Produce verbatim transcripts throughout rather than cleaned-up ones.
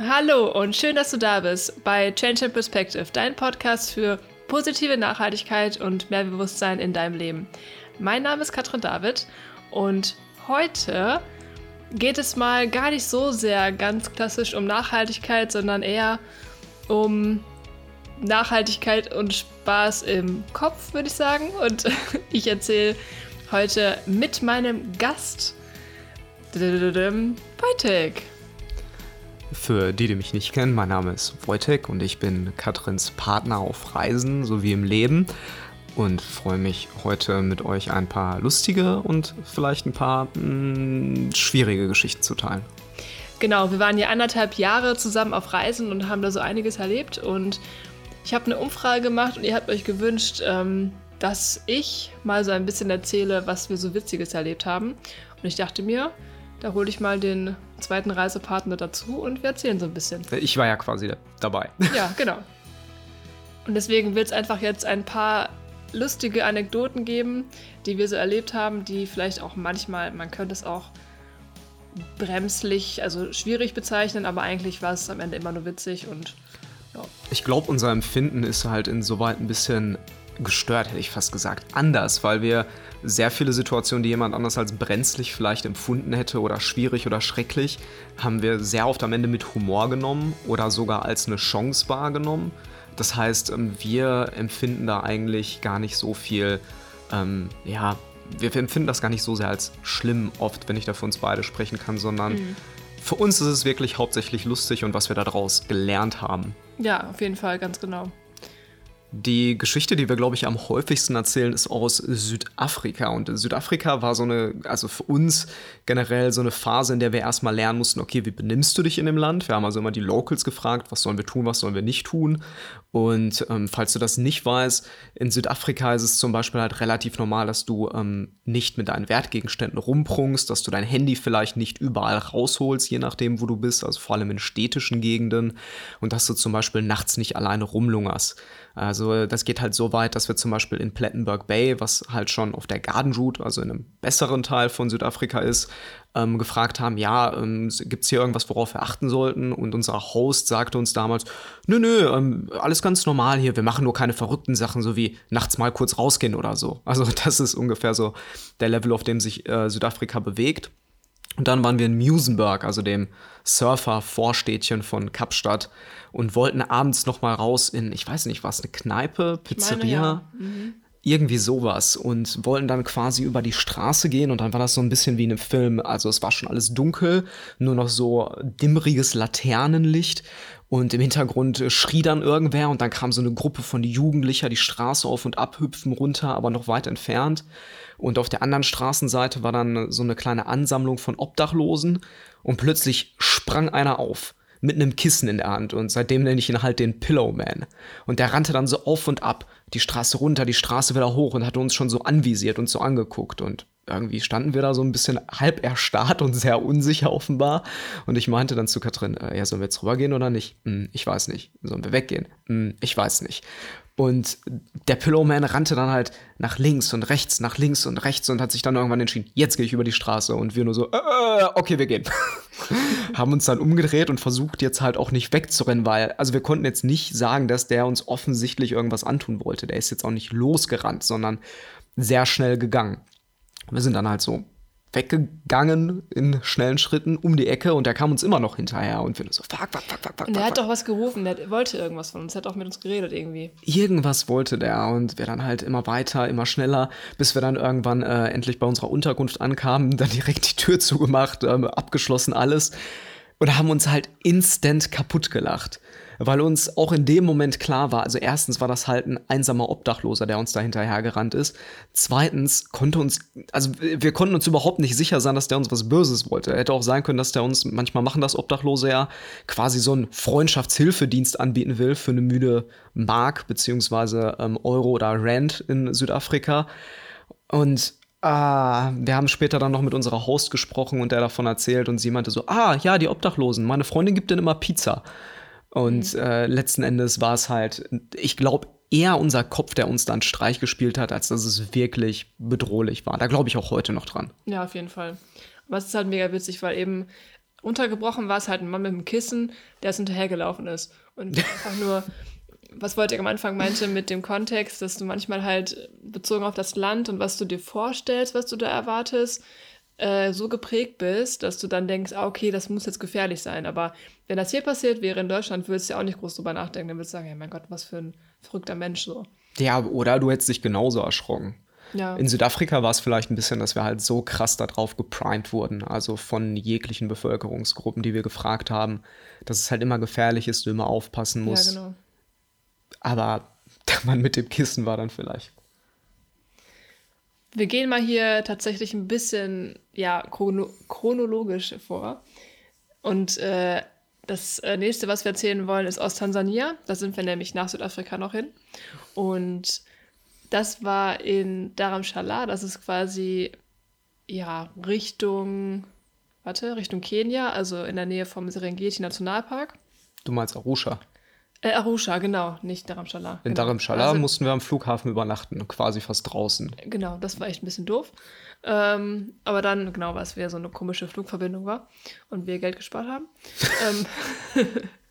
Hallo und schön, dass du da bist bei Change and Perspective, dein Podcast für positive Nachhaltigkeit und mehr Bewusstsein in deinem Leben. Mein Name ist Katrin David und heute geht es mal gar nicht so sehr ganz klassisch um Nachhaltigkeit, sondern eher um Nachhaltigkeit und Spaß im Kopf, würde ich sagen. Und ich erzähle heute mit meinem Gast, Wojtek. Für die, die mich nicht kennen, mein Name ist Wojtek und ich bin Katrins Partner auf Reisen sowie im Leben und freue mich heute mit euch ein paar lustige und vielleicht ein paar mh, schwierige Geschichten zu teilen. Genau, wir waren ja anderthalb Jahre zusammen auf Reisen und haben da so einiges erlebt und ich habe eine Umfrage gemacht und ihr habt euch gewünscht, ähm, dass ich mal so ein bisschen erzähle, was wir so Witziges erlebt haben. Und ich dachte mir, da hole ich mal den zweiten Reisepartner dazu und wir erzählen so ein bisschen. Ich war ja quasi dabei. Ja, genau. Und deswegen wird es einfach jetzt ein paar lustige Anekdoten geben, die wir so erlebt haben, die vielleicht auch manchmal, man könnte es auch bremslich, also schwierig bezeichnen, aber eigentlich war es am Ende immer nur witzig und ja. Ich glaube, unser Empfinden ist halt insoweit ein bisschen gestört, hätte ich fast gesagt. Anders, weil wir sehr viele Situationen, die jemand anders als brenzlig vielleicht empfunden hätte oder schwierig oder schrecklich, haben wir sehr oft am Ende mit Humor genommen oder sogar als eine Chance wahrgenommen. Das heißt, wir empfinden da eigentlich gar nicht so viel, ähm, ja, wir empfinden das gar nicht so sehr als schlimm oft, wenn ich da für uns beide sprechen kann, sondern mhm. für uns ist es wirklich hauptsächlich lustig und was wir daraus gelernt haben. Ja, auf jeden Fall, ganz genau. Die Geschichte, die wir, glaube ich, am häufigsten erzählen, ist aus Südafrika. Und Südafrika war so eine, also für uns generell so eine Phase, in der wir erstmal lernen mussten, okay, wie benimmst du dich in dem Land? Wir haben also immer die Locals gefragt, was sollen wir tun, was sollen wir nicht tun? Und ähm, falls du das nicht weißt, in Südafrika ist es zum Beispiel halt relativ normal, dass du ähm, nicht mit deinen Wertgegenständen rumprunkst, dass du dein Handy vielleicht nicht überall rausholst, je nachdem, wo du bist, also vor allem in städtischen Gegenden. Und dass du zum Beispiel nachts nicht alleine rumlungerst. Also das geht halt so weit, dass wir zum Beispiel in Plettenberg Bay, was halt schon auf der Garden Route, also in einem besseren Teil von Südafrika ist, ähm, gefragt haben, ja, ähm, gibt es hier irgendwas, worauf wir achten sollten? Und unser Host sagte uns damals, nö, nö, ähm, alles ganz normal hier, wir machen nur keine verrückten Sachen, so wie nachts mal kurz rausgehen oder so. Also das ist ungefähr so der Level, auf dem sich äh, Südafrika bewegt. Und dann waren wir in Muizenberg, also dem Surfer-Vorstädtchen von Kapstadt und wollten abends noch mal raus in, ich weiß nicht, was, eine Kneipe, Pizzeria, meine, ja. mhm. irgendwie sowas und wollten dann quasi über die Straße gehen und dann war das so ein bisschen wie in einem Film, also es war schon alles dunkel, nur noch so dimmriges Laternenlicht und im Hintergrund schrie dann irgendwer und dann kam so eine Gruppe von Jugendlicher die Straße auf und ab, hüpfen runter, aber noch weit entfernt. Und auf der anderen Straßenseite war dann so eine kleine Ansammlung von Obdachlosen und plötzlich sprang einer auf mit einem Kissen in der Hand und seitdem nenne ich ihn halt den Pillowman. Und der rannte dann so auf und ab, die Straße runter, die Straße wieder hoch und hatte uns schon so anvisiert und so angeguckt und irgendwie standen wir da so ein bisschen halb erstarrt und sehr unsicher offenbar. Und ich meinte dann zu Katrin, äh, ja, sollen wir jetzt rübergehen oder nicht? Hm, ich weiß nicht. Sollen wir weggehen? Hm, ich weiß nicht. Und der Pillowman rannte dann halt nach links und rechts, nach links und rechts und hat sich dann irgendwann entschieden, jetzt gehe ich über die Straße. Und wir nur so, äh, okay, wir gehen. Haben uns dann umgedreht und versucht jetzt halt auch nicht wegzurennen, weil, also wir konnten jetzt nicht sagen, dass der uns offensichtlich irgendwas antun wollte. Der ist jetzt auch nicht losgerannt, sondern sehr schnell gegangen. Wir sind dann halt so weggegangen in schnellen Schritten um die Ecke und der kam uns immer noch hinterher und wir so, fuck, fuck, fuck, fuck, fuck. Und der fuck, hat doch was gerufen, der wollte irgendwas von uns, der hat auch mit uns geredet irgendwie. Irgendwas wollte der und wir dann halt immer weiter, immer schneller, bis wir dann irgendwann äh, endlich bei unserer Unterkunft ankamen, dann direkt die Tür zugemacht, ähm, abgeschlossen alles und haben uns halt instant kaputt gelacht. Weil uns auch in dem Moment klar war, also erstens war das halt ein einsamer Obdachloser, der uns da hinterhergerannt ist. Zweitens konnte uns, also wir konnten uns überhaupt nicht sicher sein, dass der uns was Böses wollte. Hätte auch sein können, dass der uns, manchmal machen das Obdachlose ja, quasi so einen Freundschaftshilfedienst anbieten will für eine müde Mark, beziehungsweise ähm, Euro oder Rand in Südafrika. Und Ah, wir haben später dann noch mit unserer Host gesprochen und der davon erzählt und sie meinte so, ah, ja, die Obdachlosen, meine Freundin gibt denen immer Pizza. Und mhm. äh, letzten Endes war es halt, ich glaube, eher unser Kopf, der uns dann Streich gespielt hat, als dass es wirklich bedrohlich war. Da glaube ich auch heute noch dran. Ja, auf jeden Fall. Aber es ist halt mega witzig, weil eben runtergebrochen war es halt ein Mann mit einem Kissen, der es hinterhergelaufen ist. Und einfach nur, was Wojtek am Anfang meinte mit dem Kontext, dass du manchmal halt bezogen auf das Land und was du dir vorstellst, was du da erwartest, äh, so geprägt bist, dass du dann denkst, ah, okay, das muss jetzt gefährlich sein. Aber wenn das hier passiert wäre in Deutschland, würdest du ja auch nicht groß drüber nachdenken. Dann würdest du sagen, ja mein Gott, was für ein verrückter Mensch so. Ja, oder du hättest dich genauso erschrocken. Ja. In Südafrika war es vielleicht ein bisschen, dass wir halt so krass darauf geprimed wurden, also von jeglichen Bevölkerungsgruppen, die wir gefragt haben, dass es halt immer gefährlich ist, du immer aufpassen musst. Ja, genau. Aber der Mann mit dem Kissen war dann vielleicht. Wir gehen mal hier tatsächlich ein bisschen ja, chrono- chronologisch vor. Und äh, das äh, nächste, was wir erzählen wollen, ist aus Tansania. Da sind wir nämlich nach Südafrika noch hin. Und das war in Dharamshala. Das ist quasi ja, Richtung, warte, Richtung Kenia, also in der Nähe vom Serengeti-Nationalpark. Du meinst Arusha? Äh, Arusha, genau, nicht Dharamshala. In genau. Dharamshala Also, mussten wir am Flughafen übernachten, quasi fast draußen. Genau, das war echt ein bisschen doof. Ähm, aber dann, genau, weil es wieder so eine komische Flugverbindung war und wir Geld gespart haben. ähm,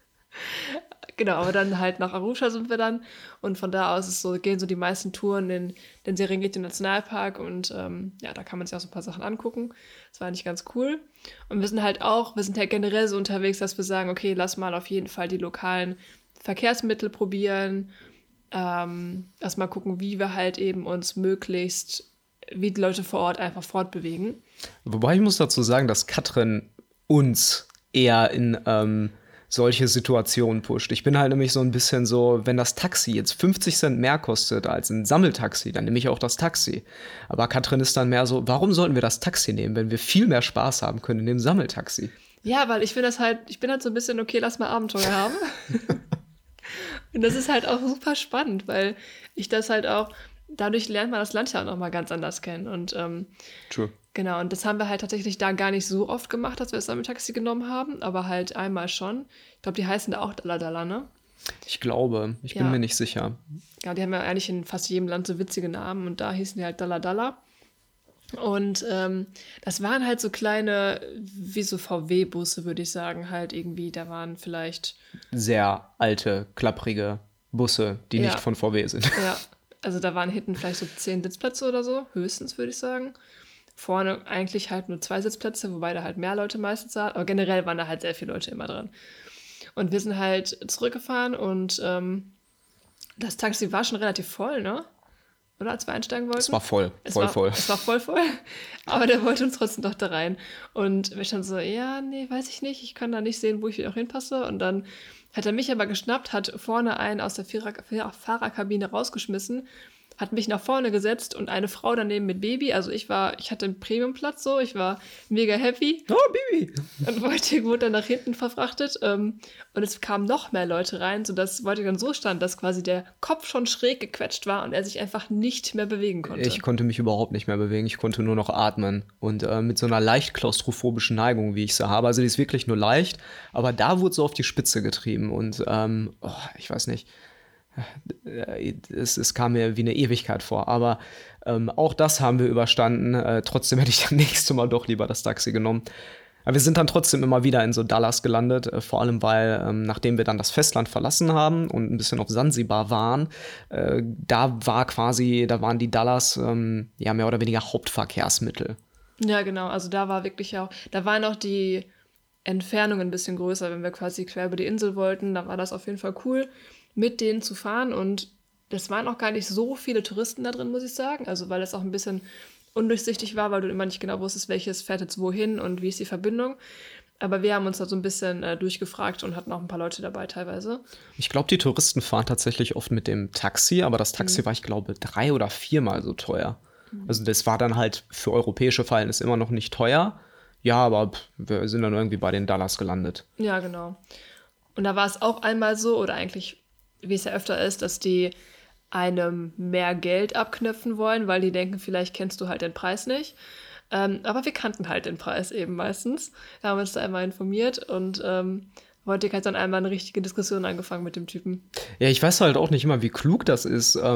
genau, aber dann halt nach Arusha sind wir dann und von da aus ist so, gehen so die meisten Touren in den Serengeti-Nationalpark und ähm, ja, da kann man sich auch so ein paar Sachen angucken. Das war eigentlich ganz cool. Und wir sind halt auch, wir sind halt generell so unterwegs, dass wir sagen, okay, lass mal auf jeden Fall die lokalen Verkehrsmittel probieren, ähm, erstmal gucken, wie wir halt eben uns möglichst, wie die Leute vor Ort einfach fortbewegen. Wobei ich muss dazu sagen, dass Katrin uns eher in ähm, solche Situationen pusht. Ich bin halt nämlich so ein bisschen so, wenn das Taxi jetzt fünfzig Cent mehr kostet als ein Sammeltaxi, dann nehme ich auch das Taxi. Aber Katrin ist dann mehr so, warum sollten wir das Taxi nehmen, wenn wir viel mehr Spaß haben können in dem Sammeltaxi? Ja, weil ich finde das halt, ich bin halt so ein bisschen, okay, lass mal Abenteuer haben. Und das ist halt auch super spannend, weil ich das halt auch, dadurch lernt man das Land ja auch nochmal ganz anders kennen. Und ähm, True. Genau, und das haben wir halt tatsächlich da gar nicht so oft gemacht, dass wir das Sammeltaxi genommen haben, aber halt einmal schon. Ich glaube, die heißen da auch Dalla Dalla, ne? Ich glaube, ich Ja. bin mir nicht sicher. Ja, die haben ja eigentlich in fast jedem Land so witzige Namen und da hießen die halt Dalla Dalla. Und ähm, das waren halt so kleine, wie so V W-Busse, würde ich sagen, halt irgendwie, da waren vielleicht, Sehr alte, klapprige Busse, die Ja. nicht von V W sind. ja, also da waren hinten vielleicht so zehn Sitzplätze oder so, höchstens, würde ich sagen. Vorne eigentlich halt nur zwei Sitzplätze, wobei da halt mehr Leute meistens saßen, aber generell waren da halt sehr viele Leute immer dran. Und wir sind halt zurückgefahren und ähm, das Taxi war schon relativ voll, ne? Oder als wir einsteigen wollten? Es war voll, Es voll, war, voll. Es war voll voll, aber der wollte uns trotzdem doch da rein. Und wir standen so, ja, nee, weiß ich nicht, ich kann da nicht sehen, wo ich auch hinpasse. Und dann hat er mich aber geschnappt, hat vorne einen aus der Vierer Fahrerkabine rausgeschmissen, hat mich nach vorne gesetzt und eine Frau daneben mit Baby. Also ich war, ich hatte einen Premiumplatz so, ich war mega happy. Oh, Baby! Und Wojtek wurde dann nach hinten verfrachtet. Ähm, und es kamen noch mehr Leute rein, sodass Wojtek dann so stand, dass quasi der Kopf schon schräg gequetscht war und er sich einfach nicht mehr bewegen konnte. Ich konnte mich überhaupt nicht mehr bewegen, ich konnte nur noch atmen. Und äh, mit so einer leicht klaustrophobischen Neigung, wie ich sie habe. Also die ist wirklich nur leicht, aber da wurde so auf die Spitze getrieben. Und ähm, oh, ich weiß nicht. Es, es kam mir wie eine Ewigkeit vor, aber ähm, auch das haben wir überstanden. Äh, trotzdem hätte ich das nächste Mal doch lieber das Taxi genommen. Aber wir sind dann trotzdem immer wieder in so Dallas gelandet, äh, vor allem weil, ähm, nachdem wir dann das Festland verlassen haben und ein bisschen auf Sansibar waren, äh, da war quasi, da waren die Dallas ähm, ja mehr oder weniger Hauptverkehrsmittel. Ja, genau. Also da war wirklich auch, da waren auch die Entfernungen ein bisschen größer, wenn wir quasi quer über die Insel wollten. Da war das auf jeden Fall cool, mit denen zu fahren. Und das waren auch gar nicht so viele Touristen da drin, muss ich sagen. Also weil das auch ein bisschen undurchsichtig war, weil du immer nicht genau wusstest, welches fährt jetzt wohin und wie ist die Verbindung. Aber wir haben uns da so ein bisschen äh, durchgefragt und hatten auch ein paar Leute dabei teilweise. Ich glaube, die Touristen fahren tatsächlich oft mit dem Taxi, aber das Taxi Mhm. war, ich glaube, drei oder viermal so teuer. Also das war dann halt für europäische Verhältnisse immer noch nicht teuer. Ja, aber pff, wir sind dann irgendwie bei den Dallas gelandet. Ja, genau. Und da war es auch einmal so, oder eigentlich, wie es ja öfter ist, dass die einem mehr Geld abknöpfen wollen, weil die denken, vielleicht kennst du halt den Preis nicht. Ähm, aber wir kannten halt den Preis eben meistens. Wir haben uns da einmal informiert und ähm, Wojtek hat dann einmal eine richtige Diskussion angefangen mit dem Typen. Ja, ich weiß halt auch nicht immer, wie klug das ist. Ähm,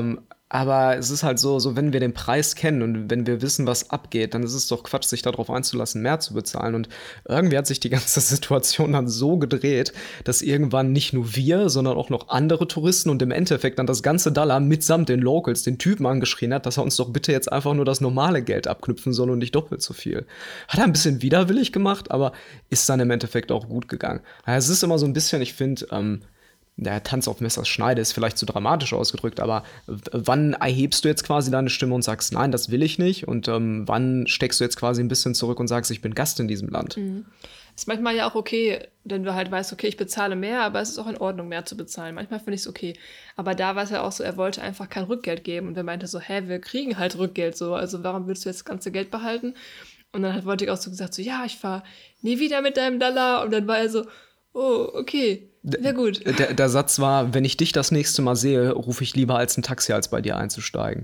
Aber es ist halt so, so, wenn wir den Preis kennen und wenn wir wissen, was abgeht, dann ist es doch Quatsch, sich darauf einzulassen, mehr zu bezahlen. Und irgendwie hat sich die ganze Situation dann so gedreht, dass irgendwann nicht nur wir, sondern auch noch andere Touristen und im Endeffekt dann das ganze Dollar mitsamt den Locals den Typen angeschrien hat, dass er uns doch bitte jetzt einfach nur das normale Geld abknüpfen soll und nicht doppelt so viel. Hat er ein bisschen widerwillig gemacht, aber ist dann im Endeffekt auch gut gegangen. Ja, es ist immer so ein bisschen, ich finde, ähm, der Tanz auf Messers Schneide ist vielleicht zu dramatisch ausgedrückt, aber w- wann erhebst du jetzt quasi deine Stimme und sagst, nein, das will ich nicht? Und ähm, wann steckst du jetzt quasi ein bisschen zurück und sagst, ich bin Gast in diesem Land? Mhm. Ist manchmal ja auch okay, wenn du halt weißt, okay, ich bezahle mehr, aber es ist auch in Ordnung, mehr zu bezahlen. Manchmal finde ich es okay. Aber da war es ja auch so, er wollte einfach kein Rückgeld geben. Und er meinte so, hä, wir kriegen halt Rückgeld so. Also warum willst du jetzt das ganze Geld behalten? Und dann hat Wojtek auch so gesagt, so, ja, ich fahre nie wieder mit deinem Dollar. Und dann war er so, oh, okay. Ja, gut. Der, der Satz war, wenn ich dich das nächste Mal sehe, rufe ich lieber als ein Taxi, als bei dir einzusteigen.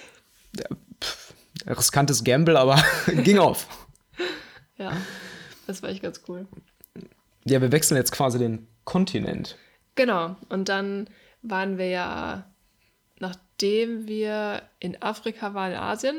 Pff, riskantes Gamble, aber ging auf. Ja, das war echt ganz cool. Ja, wir wechseln jetzt quasi den Kontinent. Genau. Und dann waren wir ja, nachdem wir in Afrika waren, in Asien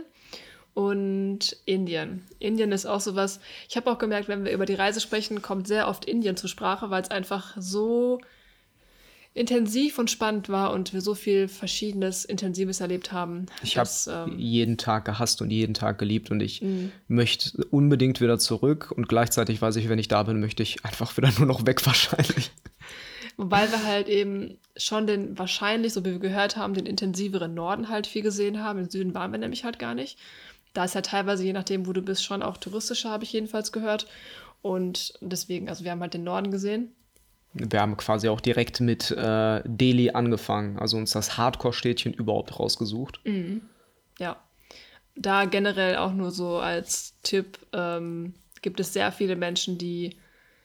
und Indien. Indien ist auch sowas, ich habe auch gemerkt, wenn wir über die Reise sprechen, kommt sehr oft Indien zur Sprache, weil es einfach so intensiv und spannend war und wir so viel Verschiedenes, Intensives erlebt haben. Ich habe ähm, jeden Tag gehasst und jeden Tag geliebt und ich Mhm. möchte unbedingt wieder zurück und gleichzeitig weiß ich, wenn ich da bin, möchte ich einfach wieder nur noch weg wahrscheinlich. Wobei wir halt eben schon den, wahrscheinlich, so wie wir gehört haben, den intensiveren Norden halt viel gesehen haben. Im Süden waren wir nämlich halt gar nicht. Da ist ja teilweise, je nachdem, wo du bist, schon auch touristischer, habe ich jedenfalls gehört. Und deswegen, also wir haben halt den Norden gesehen. Wir haben quasi auch direkt mit äh, Delhi angefangen, also uns das Hardcore-Städtchen überhaupt rausgesucht. Ja. Da generell auch nur so als Tipp, ähm, gibt es sehr viele Menschen, die,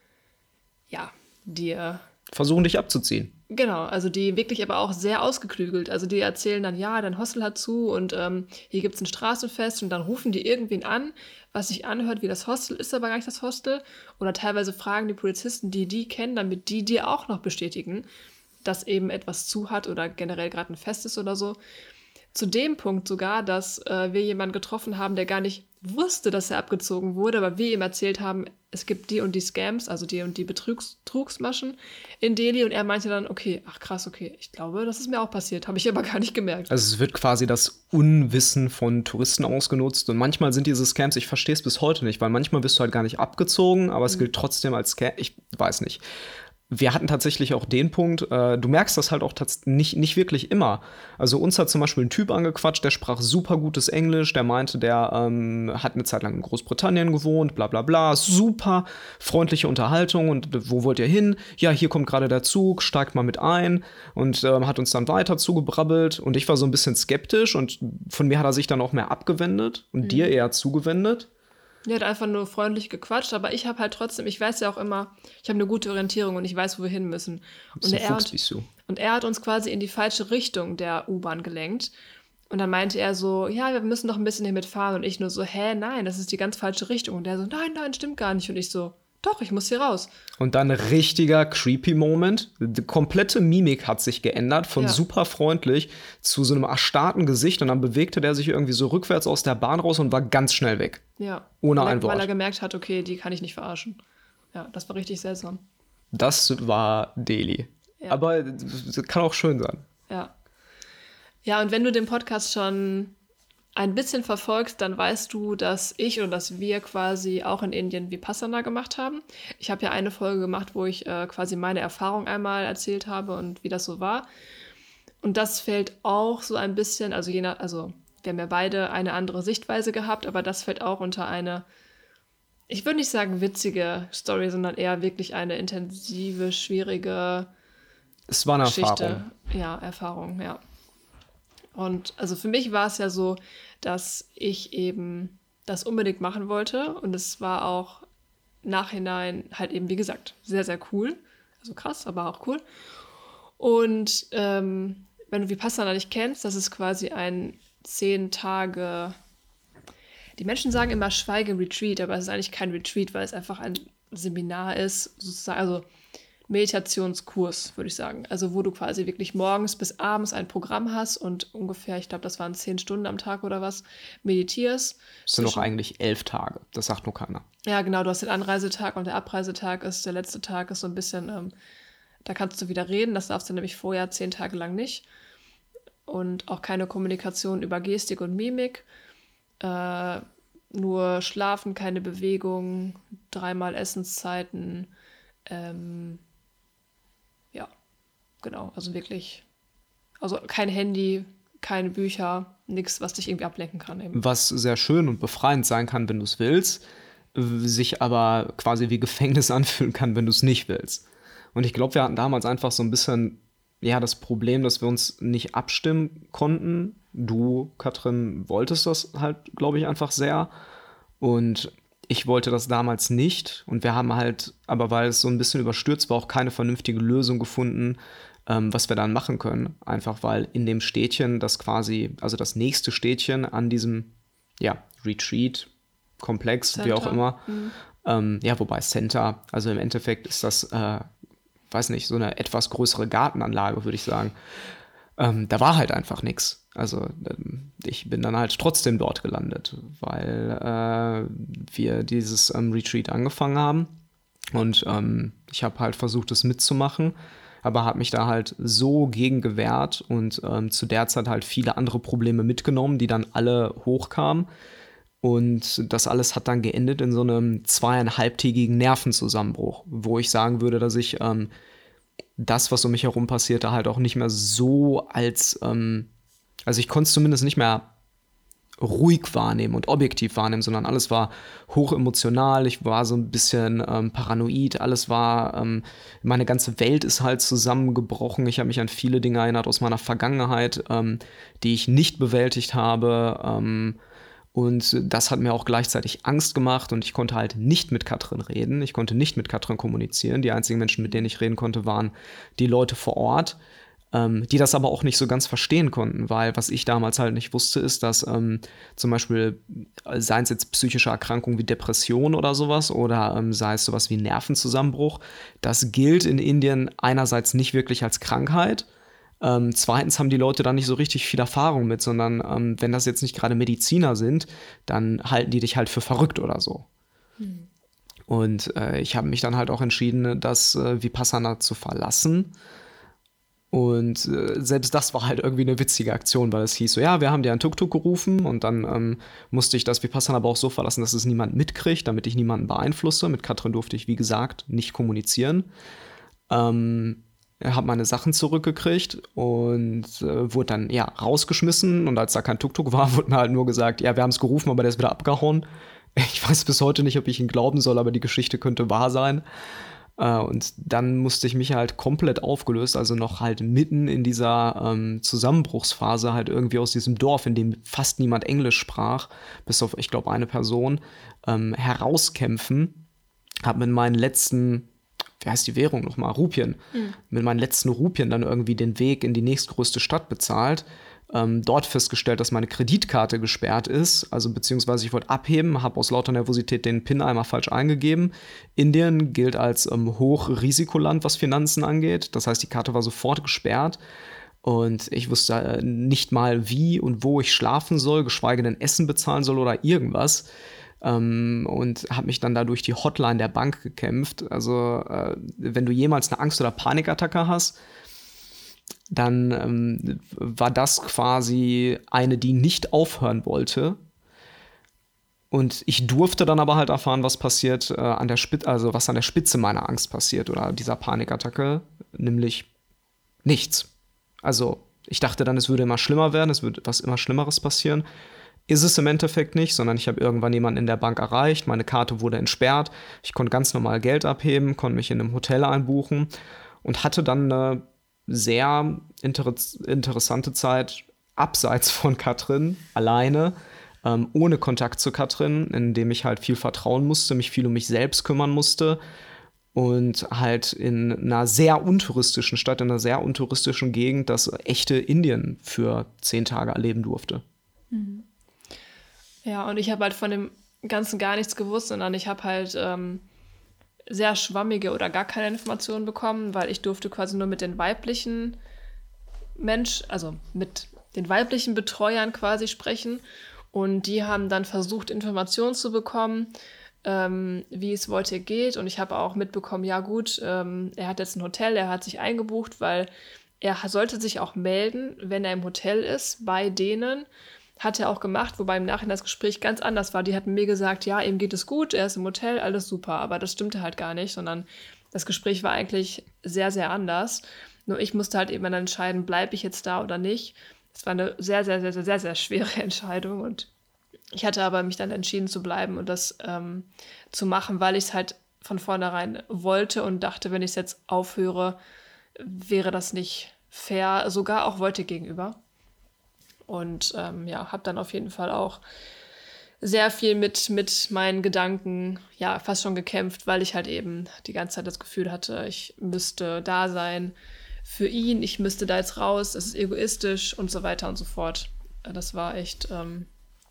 ja, die äh, Versuchen dich abzuziehen. Genau, also die wirklich aber auch sehr ausgeklügelt. Also die erzählen dann, ja, dein Hostel hat zu und ähm, hier gibt es ein Straßenfest und dann rufen die irgendwen an, was sich anhört wie das Hostel, ist aber gar nicht das Hostel. Oder teilweise fragen die Polizisten, die die kennen, damit die dir auch noch bestätigen, dass eben etwas zu hat oder generell gerade ein Fest ist oder so. Zu dem Punkt sogar, dass äh, wir jemanden getroffen haben, der gar nicht wusste, dass er abgezogen wurde, aber wir ihm erzählt haben, es gibt die und die Scams, also die und die Betrugs- Betrugsmaschen in Delhi und er meinte dann, okay, ach krass, okay, ich glaube, das ist mir auch passiert, habe ich aber gar nicht gemerkt. Also es wird quasi das Unwissen von Touristen ausgenutzt und manchmal sind diese Scams, ich verstehe es bis heute nicht, weil manchmal bist du halt gar nicht abgezogen, aber es Mhm. gilt trotzdem als Scam, ich weiß nicht. Wir hatten tatsächlich auch den Punkt, äh, du merkst das halt auch tats- nicht, nicht wirklich immer. Also uns hat zum Beispiel ein Typ angequatscht, der sprach super gutes Englisch, der meinte, der ähm, hat eine Zeit lang in Großbritannien gewohnt, bla bla bla, super freundliche Unterhaltung und äh, wo wollt ihr hin? Ja, hier kommt gerade der Zug, steigt mal mit ein und ähm, hat uns dann weiter zugebrabbelt und ich war so ein bisschen skeptisch und von mir hat er sich dann auch mehr abgewendet und dir eher zugewendet. Der hat einfach nur freundlich gequatscht, aber ich habe halt trotzdem, ich weiß ja auch immer, ich habe eine gute Orientierung und ich weiß, wo wir hin müssen. Und So er, Fuchs hat, bist du. und er hat uns quasi in die falsche Richtung der U-Bahn gelenkt. Und dann meinte er so, ja, wir müssen noch ein bisschen hier mitfahren. Und ich nur so, hä, nein, das ist die ganz falsche Richtung. Und der so, nein, nein, stimmt gar nicht. Und ich so, doch, ich muss hier raus. Und dann ein richtiger creepy Moment. Die komplette Mimik hat sich geändert, von Ja. super freundlich zu so einem erstarrten Gesicht. Und dann bewegte der sich irgendwie so rückwärts aus der Bahn raus und war ganz schnell weg. Ja. Ohne weil er, ein Wort. Weil er gemerkt hat, okay, die kann ich nicht verarschen. Ja, das war richtig seltsam. Das war Delhi. Ja. Aber das kann auch schön sein. Ja. Ja, und wenn du den Podcast schon ein bisschen verfolgst, dann weißt du, dass ich oder dass wir quasi auch in Indien Vipassana gemacht haben. Ich habe ja eine Folge gemacht, wo ich äh, quasi meine Erfahrung einmal erzählt habe und wie das so war. Und das fällt auch so ein bisschen, also je nach, also wir haben ja beide eine andere Sichtweise gehabt, aber das fällt auch unter eine, ich würde nicht sagen witzige Story, sondern eher wirklich eine intensive, schwierige Es war eine Geschichte. Erfahrung. Ja, Erfahrung, ja. Und also für mich war es ja so, dass ich eben das unbedingt machen wollte und es war auch nachhinein halt eben, wie gesagt, sehr, sehr cool. Also krass, aber auch cool. Und ähm, wenn du Vipassana nicht kennst, das ist quasi ein zehn Tage, die Menschen sagen immer Schweige-Retreat, aber es ist eigentlich kein Retreat, weil es einfach ein Seminar ist, sozusagen, also Meditationskurs, würde ich sagen. Also wo du quasi wirklich morgens bis abends ein Programm hast und ungefähr, ich glaube, das waren zehn Stunden am Tag oder was, meditierst. Das sind doch eigentlich elf Tage, das sagt nur keiner. Ja, genau, du hast den Anreisetag und der Abreisetag ist, der letzte Tag ist so ein bisschen, ähm, da kannst du wieder reden, das darfst du nämlich vorher zehn Tage lang nicht. Und auch keine Kommunikation über Gestik und Mimik. Äh, nur Schlafen, keine Bewegung, dreimal Essenszeiten, ähm, ja, genau, also wirklich, also kein Handy, keine Bücher, nichts, was dich irgendwie ablenken kann. Eben. Was sehr schön und befreiend sein kann, wenn du es willst, sich aber quasi wie Gefängnis anfühlen kann, wenn du es nicht willst. Und ich glaube, wir hatten damals einfach so ein bisschen, ja, das Problem, dass wir uns nicht abstimmen konnten. Du, Katrin, wolltest das halt, glaube ich, einfach sehr. Und ich wollte das damals nicht. Und wir haben halt, aber weil es so ein bisschen überstürzt war, auch keine vernünftige Lösung gefunden, ähm, was wir dann machen können. Einfach weil in dem Städtchen, das quasi, also das nächste Städtchen an diesem, ja, Retreat-Komplex, Center. wie auch immer, Mhm. ähm, ja, wobei Center, also im Endeffekt ist das, äh, weiß nicht, so eine etwas größere Gartenanlage, würde ich sagen. Ähm, da war halt einfach nichts. Also ähm, ich bin dann halt trotzdem dort gelandet, weil äh, wir dieses ähm, Retreat angefangen haben. Und ähm, ich habe halt versucht, es mitzumachen, aber habe mich da halt so gegen gewehrt und ähm, zu der Zeit halt viele andere Probleme mitgenommen, die dann alle hochkamen. Und das alles hat dann geendet in so einem zweieinhalbtägigen Nervenzusammenbruch, wo ich sagen würde, dass ich ähm, das, was um mich herum passierte, halt auch nicht mehr so als, ähm, also ich konnte es zumindest nicht mehr ruhig wahrnehmen und objektiv wahrnehmen, sondern alles war hochemotional, ich war so ein bisschen ähm, paranoid, alles war, ähm, meine ganze Welt ist halt zusammengebrochen, ich habe mich an viele Dinge erinnert aus meiner Vergangenheit, ähm, die ich nicht bewältigt habe, ähm, und das hat mir auch gleichzeitig Angst gemacht und ich konnte halt nicht mit Katrin reden. Ich konnte nicht mit Katrin kommunizieren. Die einzigen Menschen, mit denen ich reden konnte, waren die Leute vor Ort, ähm, die das aber auch nicht so ganz verstehen konnten, weil was ich damals halt nicht wusste, ist, dass ähm, zum Beispiel, seien es jetzt psychische Erkrankungen wie Depression oder sowas oder ähm, sei es sowas wie Nervenzusammenbruch, das gilt in Indien einerseits nicht wirklich als Krankheit. Ähm, zweitens haben die Leute da nicht so richtig viel Erfahrung mit, sondern ähm, wenn das jetzt nicht gerade Mediziner sind, dann halten die dich halt für verrückt oder so. Mhm. Und äh, ich habe mich dann halt auch entschieden, das äh, Vipassana zu verlassen. Und äh, selbst das war halt irgendwie eine witzige Aktion, weil es hieß so, ja, wir haben dir einen Tuk-Tuk gerufen und dann ähm, musste ich das Vipassana aber auch so verlassen, dass es niemand mitkriegt, damit ich niemanden beeinflusse. Mit Katrin durfte ich, wie gesagt, nicht kommunizieren. Ähm, habe meine Sachen zurückgekriegt und äh, wurde dann, ja, rausgeschmissen. Und als da kein Tuk-Tuk war, wurde mir halt nur gesagt, ja, wir haben es gerufen, aber der ist wieder abgehauen. Ich weiß bis heute nicht, ob ich ihn glauben soll, aber die Geschichte könnte wahr sein. Äh, und dann musste ich mich halt komplett aufgelöst, also noch halt mitten in dieser ähm, Zusammenbruchsphase halt irgendwie aus diesem Dorf, in dem fast niemand Englisch sprach, bis auf, ich glaube, eine Person, ähm, herauskämpfen. Hab mit meinen letzten wie heißt die Währung nochmal? Rupien. Mhm. Mit meinen letzten Rupien dann irgendwie den Weg in die nächstgrößte Stadt bezahlt. Ähm, dort festgestellt, dass meine Kreditkarte gesperrt ist. Also beziehungsweise ich wollte abheben, habe aus lauter Nervosität den PIN einmal falsch eingegeben. Indien gilt als ähm, Hochrisikoland, was Finanzen angeht. Das heißt, die Karte war sofort gesperrt. Und ich wusste äh, nicht mal, wie und wo ich schlafen soll, geschweige denn Essen bezahlen soll oder irgendwas. Ähm, und habe mich dann da durch die Hotline der Bank gekämpft. Also äh, wenn du jemals eine Angst- oder Panikattacke hast, dann ähm, war das quasi eine, die nicht aufhören wollte. Und ich durfte dann aber halt erfahren, was passiert äh, an der Spitze, also was an der Spitze meiner Angst passiert oder dieser Panikattacke, nämlich nichts. Also ich dachte dann, es würde immer schlimmer werden, es würde was immer Schlimmeres passieren. Ist es im Endeffekt nicht, sondern ich habe irgendwann jemanden in der Bank erreicht, meine Karte wurde entsperrt, ich konnte ganz normal Geld abheben, konnte mich in einem Hotel einbuchen und hatte dann eine sehr inter- interessante Zeit abseits von Katrin, alleine, ähm, ohne Kontakt zu Katrin, in dem ich halt viel vertrauen musste, mich viel um mich selbst kümmern musste und halt in einer sehr untouristischen Stadt, in einer sehr untouristischen Gegend das echte Indien für zehn Tage erleben durfte. Mhm. Ja, und ich habe halt von dem Ganzen gar nichts gewusst, sondern ich habe halt ähm, sehr schwammige oder gar keine Informationen bekommen, weil ich durfte quasi nur mit den weiblichen Mensch, also mit den weiblichen Betreuern quasi sprechen. Und die haben dann versucht, Informationen zu bekommen, ähm, wie es Wojtek geht. Und ich habe auch mitbekommen, ja gut, ähm, er hat jetzt ein Hotel, er hat sich eingebucht, weil er sollte sich auch melden, wenn er im Hotel ist, bei denen. Hat er auch gemacht, wobei im Nachhinein das Gespräch ganz anders war. Die hatten mir gesagt, ja, ihm geht es gut, er ist im Hotel, alles super. Aber das stimmte halt gar nicht, sondern das Gespräch war eigentlich sehr, sehr anders. Nur ich musste halt eben dann entscheiden, bleibe ich jetzt da oder nicht. Es war eine sehr, sehr, sehr, sehr, sehr, sehr schwere Entscheidung. Und ich hatte aber mich dann entschieden zu bleiben und das ähm, zu machen, weil ich es halt von vornherein wollte und dachte, wenn ich es jetzt aufhöre, wäre das nicht fair, sogar auch Wojtek gegenüber. Und ähm, ja, habe dann auf jeden Fall auch sehr viel mit, mit meinen Gedanken, ja, fast schon gekämpft, weil ich halt eben die ganze Zeit das Gefühl hatte, ich müsste da sein für ihn, ich müsste da jetzt raus, es ist egoistisch und so weiter und so fort. Das war echt ähm,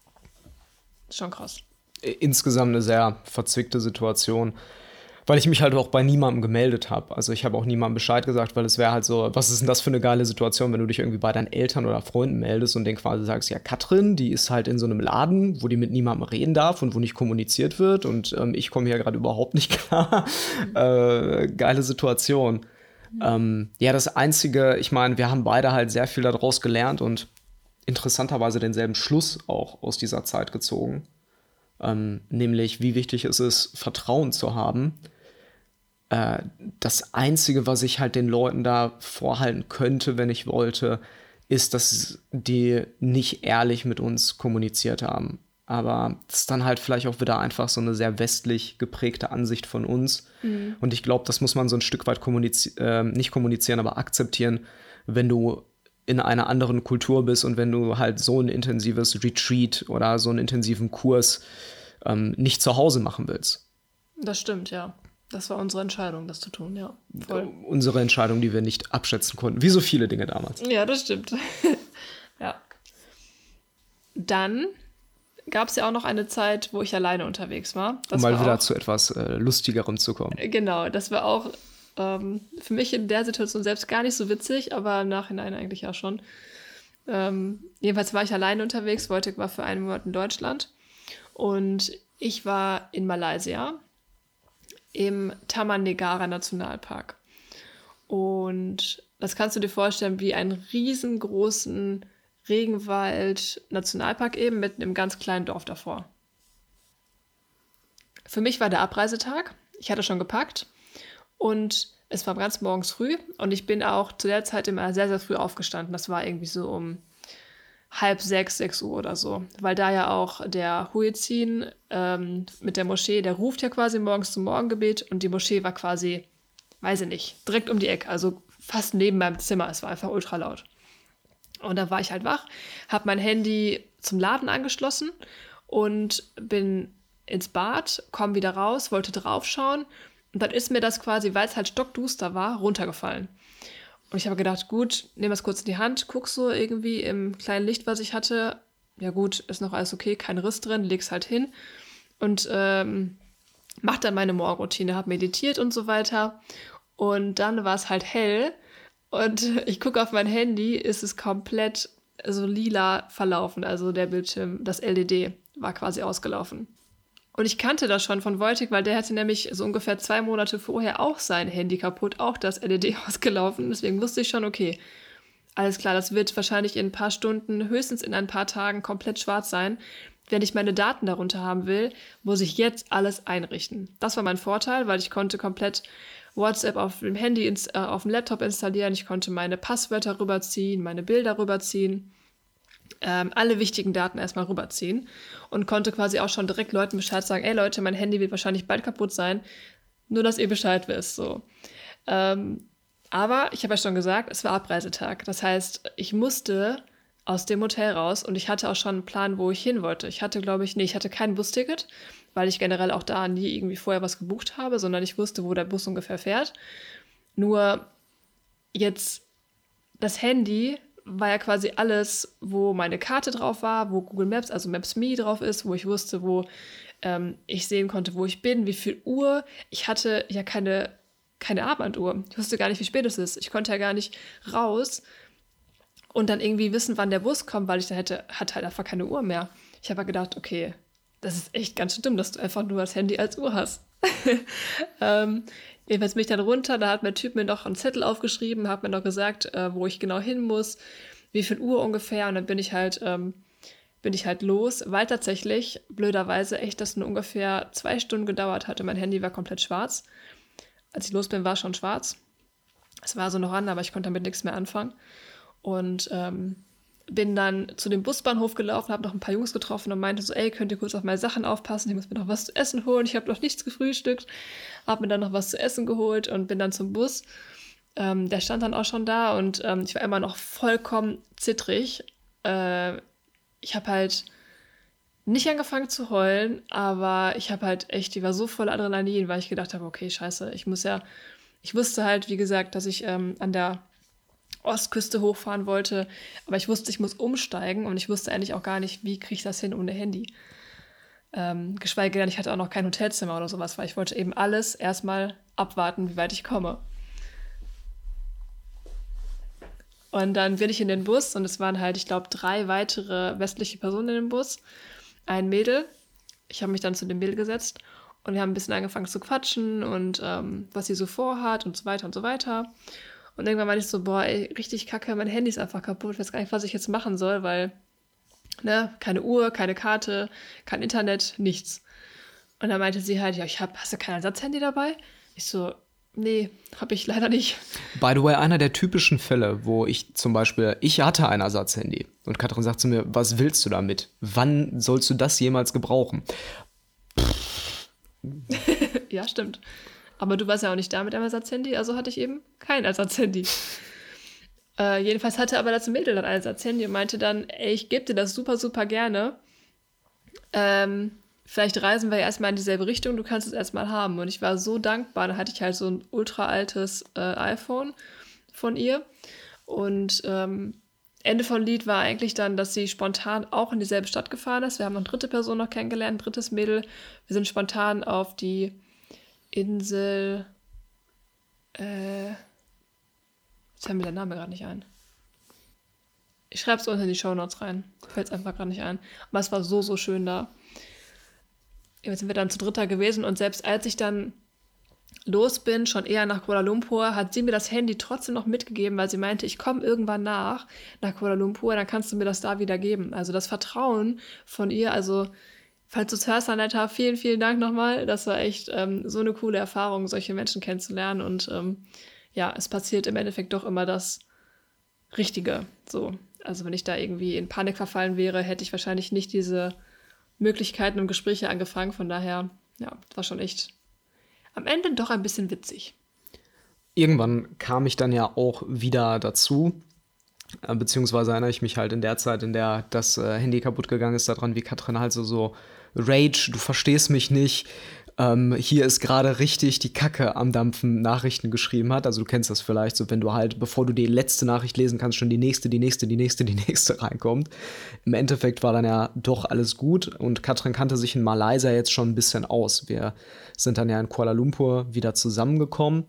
schon krass. Insgesamt eine sehr verzwickte Situation, weil ich mich halt auch bei niemandem gemeldet habe. Also ich habe auch niemandem Bescheid gesagt, weil es wäre halt so, was ist denn das für eine geile Situation, wenn du dich irgendwie bei deinen Eltern oder Freunden meldest und denen quasi sagst, ja, Katrin, die ist halt in so einem Laden, wo die mit niemandem reden darf und wo nicht kommuniziert wird und ähm, ich komme hier gerade überhaupt nicht klar. Mhm. Äh, geile Situation. Mhm. Ähm, ja, das Einzige, ich meine, wir haben beide halt sehr viel daraus gelernt und interessanterweise denselben Schluss auch aus dieser Zeit gezogen. Ähm, nämlich, wie wichtig es ist, Vertrauen zu haben. Äh, das Einzige, was ich halt den Leuten da vorhalten könnte, wenn ich wollte, ist, dass die nicht ehrlich mit uns kommuniziert haben. Aber das ist dann halt vielleicht auch wieder einfach so eine sehr westlich geprägte Ansicht von uns. Mhm. Und ich glaube, das muss man so ein Stück weit kommunizieren, äh, nicht kommunizieren, aber akzeptieren, wenn du in einer anderen Kultur bist und wenn du halt so ein intensives Retreat oder so einen intensiven Kurs ähm, nicht zu Hause machen willst. Das stimmt, ja. Das war unsere Entscheidung, das zu tun, ja. Voll. Unsere Entscheidung, die wir nicht abschätzen konnten. Wie so viele Dinge damals. Ja, das stimmt. Ja. Dann gab es ja auch noch eine Zeit, wo ich alleine unterwegs war. Das um mal war wieder auch, zu etwas äh, Lustigerem zu kommen. Genau, das war auch ähm, für mich in der Situation selbst gar nicht so witzig, aber im Nachhinein eigentlich ja schon. Ähm, jedenfalls war ich alleine unterwegs. Wojtek war für einen Monat in Deutschland. Und ich war in Malaysia im Taman Negara Nationalpark. Und das kannst du dir vorstellen wie einen riesengroßen Regenwald-Nationalpark eben mit einem ganz kleinen Dorf davor. Für mich war der Abreisetag. Ich hatte schon gepackt und es war ganz morgens früh und ich bin auch zu der Zeit immer sehr, sehr früh aufgestanden. Das war irgendwie so um halb sechs, sechs Uhr oder so. Weil da ja auch der Huizin ähm, mit der Moschee, der ruft ja quasi morgens zum Morgengebet und die Moschee war quasi, weiß ich nicht, direkt um die Ecke, also fast neben meinem Zimmer. Es war einfach ultra laut. Und da war ich halt wach, habe mein Handy zum Laden angeschlossen und bin ins Bad, komme wieder raus, wollte draufschauen und dann ist mir das quasi, weil es halt stockduster war, runtergefallen. Und ich habe gedacht, gut, nehme das kurz in die Hand, guck so irgendwie im kleinen Licht, was ich hatte. Ja gut, ist noch alles okay, kein Riss drin, leg's halt hin. Und ähm, mach dann meine Morgenroutine, habe meditiert und so weiter. Und dann war es halt hell. Und ich gucke auf mein Handy, ist es komplett so lila verlaufen. Also der Bildschirm, das L E D war quasi ausgelaufen. Und ich kannte das schon von Wojtek, weil der hatte nämlich so ungefähr zwei Monate vorher auch sein Handy kaputt, auch das L E D ausgelaufen. Deswegen wusste ich schon, okay, alles klar, das wird wahrscheinlich in ein paar Stunden, höchstens in ein paar Tagen komplett schwarz sein. Wenn ich meine Daten darunter haben will, muss ich jetzt alles einrichten. Das war mein Vorteil, weil ich konnte komplett WhatsApp auf dem Handy, ins, äh, auf dem Laptop installieren. Ich konnte meine Passwörter rüberziehen, meine Bilder rüberziehen. Ähm, alle wichtigen Daten erstmal rüberziehen und konnte quasi auch schon direkt Leuten Bescheid sagen, ey Leute, mein Handy wird wahrscheinlich bald kaputt sein, nur dass ihr Bescheid wisst. So. Ähm, aber ich habe ja schon gesagt, es war Abreisetag. Das heißt, ich musste aus dem Hotel raus und ich hatte auch schon einen Plan, wo ich hin wollte. Ich hatte, glaube ich, nee, ich hatte kein Busticket, weil ich generell auch da nie irgendwie vorher was gebucht habe, sondern ich wusste, wo der Bus ungefähr fährt. Nur jetzt das Handy war ja quasi alles, wo meine Karte drauf war, wo Google Maps, also Maps Me drauf ist, wo ich wusste, wo ähm, ich sehen konnte, wo ich bin, wie viel Uhr. Ich hatte ja keine, keine Armbanduhr. Ich wusste gar nicht, wie spät es ist. Ich konnte ja gar nicht raus und dann irgendwie wissen, wann der Bus kommt, weil ich da hätte, hatte halt einfach keine Uhr mehr. Ich habe gedacht, okay, das ist echt ganz schlimm, dass du einfach nur das Handy als Uhr hast. ähm, jedenfalls bin ich dann runter, da hat mein Typ mir noch einen Zettel aufgeschrieben, hat mir noch gesagt, äh, wo ich genau hin muss, wie viel Uhr ungefähr, und dann bin ich halt, ähm, bin ich halt los, weil tatsächlich, blöderweise, echt das nur ungefähr zwei Stunden gedauert hatte. Mein Handy war komplett schwarz. Als ich los bin, war es schon schwarz. Es war so noch an, aber ich konnte damit nichts mehr anfangen. Und ähm, bin dann zu dem Busbahnhof gelaufen, habe noch ein paar Jungs getroffen und meinte so, ey, könnt ihr kurz auf meine Sachen aufpassen? Ich muss mir noch was zu essen holen. Ich habe noch nichts gefrühstückt. Habe mir dann noch was zu essen geholt und bin dann zum Bus. Ähm, der stand dann auch schon da und ähm, ich war immer noch vollkommen zittrig. Äh, ich habe halt nicht angefangen zu heulen, aber ich habe halt echt, die war so voll Adrenalin, weil ich gedacht habe, okay, scheiße, ich muss ja, ich wusste halt, wie gesagt, dass ich ähm, an der Ostküste hochfahren wollte, aber ich wusste, ich muss umsteigen und ich wusste eigentlich auch gar nicht, wie kriege ich das hin ohne Handy. Ähm, geschweige denn, ich hatte auch noch kein Hotelzimmer oder sowas, weil ich wollte eben alles erstmal abwarten, wie weit ich komme. Und dann bin ich in den Bus und es waren halt, ich glaube, drei weitere westliche Personen in dem Bus. Ein Mädel. Ich habe mich dann zu dem Mädel gesetzt und wir haben ein bisschen angefangen zu quatschen und ähm, was sie so vorhat und so weiter und so weiter. Und irgendwann meinte ich so, boah, ey, richtig kacke, mein Handy ist einfach kaputt. Ich weiß gar nicht, was ich jetzt machen soll, weil, ne, keine Uhr, keine Karte, kein Internet, nichts. Und dann meinte sie halt, ja, ich hab, hast du kein Ersatzhandy dabei? Ich so, nee, hab ich leider nicht. By the way, einer der typischen Fälle, wo ich zum Beispiel, ich hatte ein Ersatzhandy und Katrin sagt zu mir, was willst du damit? Wann sollst du das jemals gebrauchen? Ja, stimmt. Aber du warst ja auch nicht da mit einem Ersatzhandy, also hatte ich eben kein Ersatzhandy. äh, jedenfalls hatte aber das Mädel dann ein Ersatzhandy und meinte dann, ey, ich gebe dir das super, super gerne. Ähm, vielleicht reisen wir ja erstmal in dieselbe Richtung, du kannst es erstmal haben. Und ich war so dankbar, da hatte ich halt so ein ultra altes äh, iPhone von ihr. Und ähm, Ende von Lied war eigentlich dann, dass sie spontan auch in dieselbe Stadt gefahren ist. Wir haben noch eine dritte Person noch kennengelernt, ein drittes Mädel. Wir sind spontan auf die Insel, äh, jetzt fällt mir der Name gerade nicht ein. Ich schreibe es unten in die Shownotes rein. Fällt es einfach gerade nicht ein. Aber es war so, so schön da. Jetzt sind wir dann zu dritter gewesen und selbst als ich dann los bin, schon eher nach Kuala Lumpur, hat sie mir das Handy trotzdem noch mitgegeben, weil sie meinte, ich komme irgendwann nach, nach Kuala Lumpur, dann kannst du mir das da wieder geben. Also das Vertrauen von ihr, also falls du es hörst, Anetta, vielen, vielen Dank nochmal. Das war echt ähm, so eine coole Erfahrung, solche Menschen kennenzulernen. Und ähm, ja, es passiert im Endeffekt doch immer das Richtige. So. Also wenn ich da irgendwie in Panik verfallen wäre, hätte ich wahrscheinlich nicht diese Möglichkeiten und Gespräche angefangen. Von daher, ja, war schon echt am Ende doch ein bisschen witzig. Irgendwann kam ich dann ja auch wieder dazu. Beziehungsweise erinnere ich mich halt in der Zeit, in der das äh, Handy kaputt gegangen ist, daran, wie Katrin halt so, so Rage, du verstehst mich nicht, ähm, hier ist gerade richtig die Kacke am Dampfen Nachrichten geschrieben hat. Also du kennst das vielleicht, so wenn du halt, bevor du die letzte Nachricht lesen kannst, schon die nächste, die nächste, die nächste, die nächste reinkommt. Im Endeffekt war dann ja doch alles gut und Katrin kannte sich in Malaysia jetzt schon ein bisschen aus. Wir sind dann ja in Kuala Lumpur wieder zusammengekommen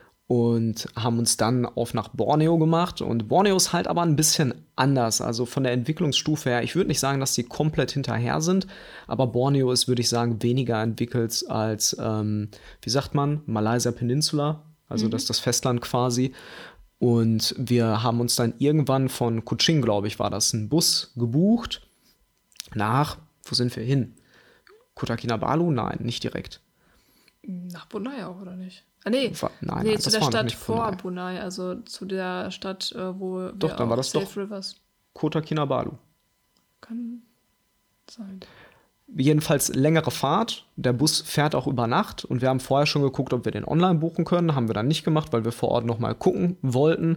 und haben uns dann auf nach Borneo gemacht. Und Borneo ist halt aber ein bisschen anders. Also von der Entwicklungsstufe her, ich würde nicht sagen, dass die komplett hinterher sind, aber Borneo ist, würde ich sagen, weniger entwickelt als, ähm, wie sagt man, Malaysia Peninsula. Also mhm. das ist das Festland quasi. Und wir haben uns dann irgendwann von Kuching, glaube ich, war das, einen Bus gebucht nach, wo sind wir hin? Kota Kinabalu? Nein, nicht direkt. Nach Brunei auch, oder nicht? Ah, nee, war, nein, nee nein, zu der Stadt vor Brunei. Brunei, also zu der Stadt, äh, wo doch, wir dann auch war das Safe doch Rivers. Kota Kinabalu. Kann sein. Jedenfalls längere Fahrt. Der Bus fährt auch über Nacht und wir haben vorher schon geguckt, ob wir den online buchen können. Haben wir dann nicht gemacht, weil wir vor Ort noch mal gucken wollten.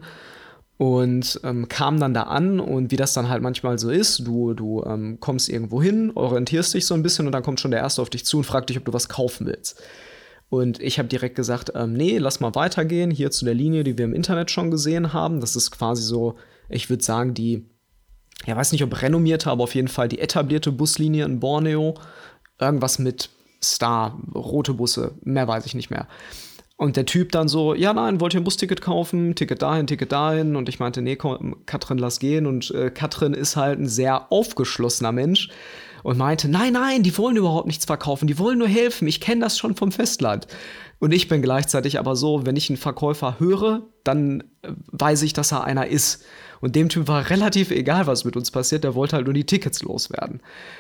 Und ähm, kamen dann da an und wie das dann halt manchmal so ist, du, du ähm, kommst irgendwo hin, orientierst dich so ein bisschen und dann kommt schon der Erste auf dich zu und fragt dich, ob du was kaufen willst. Und ich habe direkt gesagt, ähm, nee, lass mal weitergehen, hier zu der Linie, die wir im Internet schon gesehen haben. Das ist quasi so, ich würde sagen, die, ja, weiß nicht, ob renommierte, aber auf jeden Fall die etablierte Buslinie in Borneo. irgendwas mit Star, rote Busse, mehr weiß ich nicht mehr. Und der Typ dann so, ja nein, wollt ihr ein Busticket kaufen? Ticket dahin, Ticket dahin. Und ich meinte, nee, komm, Katrin, lass gehen. Und äh, Katrin ist halt ein sehr aufgeschlossener Mensch und meinte, nein, nein, die wollen überhaupt nichts verkaufen, die wollen nur helfen, ich kenne das schon vom Festland. Und ich bin gleichzeitig aber so, wenn ich einen Verkäufer höre, dann äh, weiß ich, dass er einer ist. Und dem Typ war relativ egal, was mit uns passiert, der wollte halt nur die Tickets loswerden.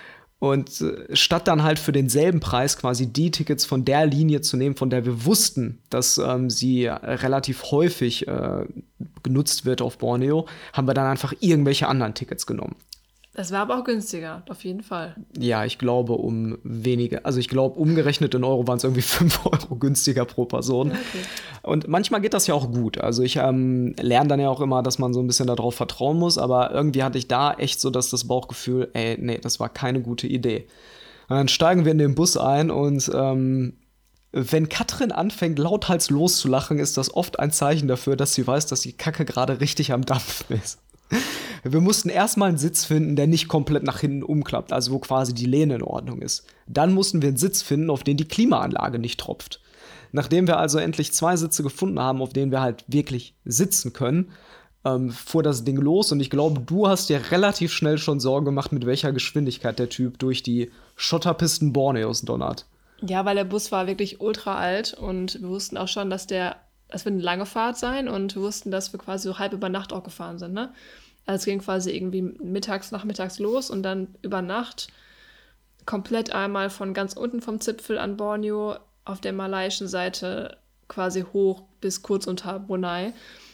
Und äh, statt dann halt für denselben Preis quasi die Tickets von der Linie zu nehmen, von der wir wussten, dass ähm, sie äh, relativ häufig äh, genutzt wird auf Borneo, haben wir dann einfach irgendwelche anderen Tickets genommen. Das war aber auch günstiger, auf jeden Fall. Ja, ich glaube um wenige, also ich glaube umgerechnet in Euro waren es irgendwie fünf Euro günstiger pro Person. Okay. Und manchmal geht das ja auch gut. Also ich ähm, lerne dann ja auch immer, dass man so ein bisschen darauf vertrauen muss, aber irgendwie hatte ich da echt so dass das Bauchgefühl, ey, nee, das war keine gute Idee. Und dann steigen wir in den Bus ein und ähm, wenn Katrin anfängt, lauthals loszulachen, ist das oft ein Zeichen dafür, dass sie weiß, dass die Kacke gerade richtig am Dampfen ist. Wir mussten erstmal einen Sitz finden, der nicht komplett nach hinten umklappt, also wo quasi die Lehne in Ordnung ist. Dann mussten wir einen Sitz finden, auf den die Klimaanlage nicht tropft. Nachdem wir also endlich zwei Sitze gefunden haben, auf denen wir halt wirklich sitzen können, ähm, fuhr das Ding los. Und ich glaube, du hast dir relativ schnell schon Sorgen gemacht, mit welcher Geschwindigkeit der Typ durch die Schotterpisten Borneos donnert. Ja, weil der Bus war wirklich ultra alt und wir wussten auch schon, dass der, das wird eine lange Fahrt sein und wir wussten, dass wir quasi so halb über Nacht auch gefahren sind, ne? Also es ging quasi irgendwie mittags, nachmittags los und dann über Nacht komplett einmal von ganz unten vom Zipfel an Borneo auf der malaiischen Seite quasi hoch bis kurz unter Brunei.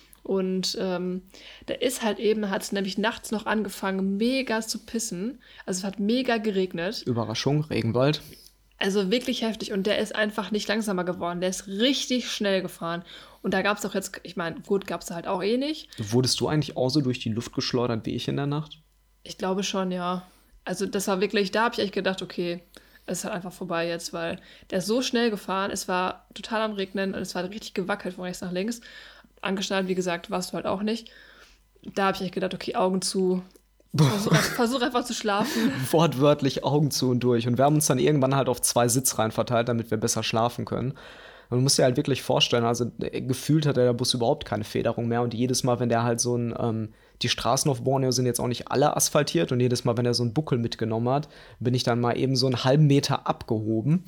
Und ähm, da ist halt eben, hat es nämlich nachts noch angefangen, mega zu pissen. Also es hat mega geregnet. Überraschung, Regenwald. Also wirklich heftig und der ist einfach nicht langsamer geworden. Der ist richtig schnell gefahren. Und da gab es doch jetzt, ich meine, gut, gab es da halt auch eh nicht. Wurdest du eigentlich auch so durch die Luft geschleudert wie ich in der Nacht? Ich glaube schon, ja. Also das war wirklich, da habe ich echt gedacht, okay, es ist halt einfach vorbei jetzt, weil der ist so schnell gefahren, es war total am Regnen und es war richtig gewackelt von rechts nach links. Angeschnallt, wie gesagt, warst du halt auch nicht. Da habe ich echt gedacht, okay, Augen zu. Versuch, versuch einfach zu schlafen. Wortwörtlich Augen zu und durch. Und wir haben uns dann irgendwann halt auf zwei Sitzreihen verteilt, damit wir besser schlafen können. Und du musst dir halt wirklich vorstellen, also gefühlt hat der Bus überhaupt keine Federung mehr. Und jedes Mal, wenn der halt so ein, ähm, die Straßen auf Borneo sind jetzt auch nicht alle asphaltiert. Und jedes Mal, wenn er so einen Buckel mitgenommen hat, bin ich dann mal eben so einen halben Meter abgehoben.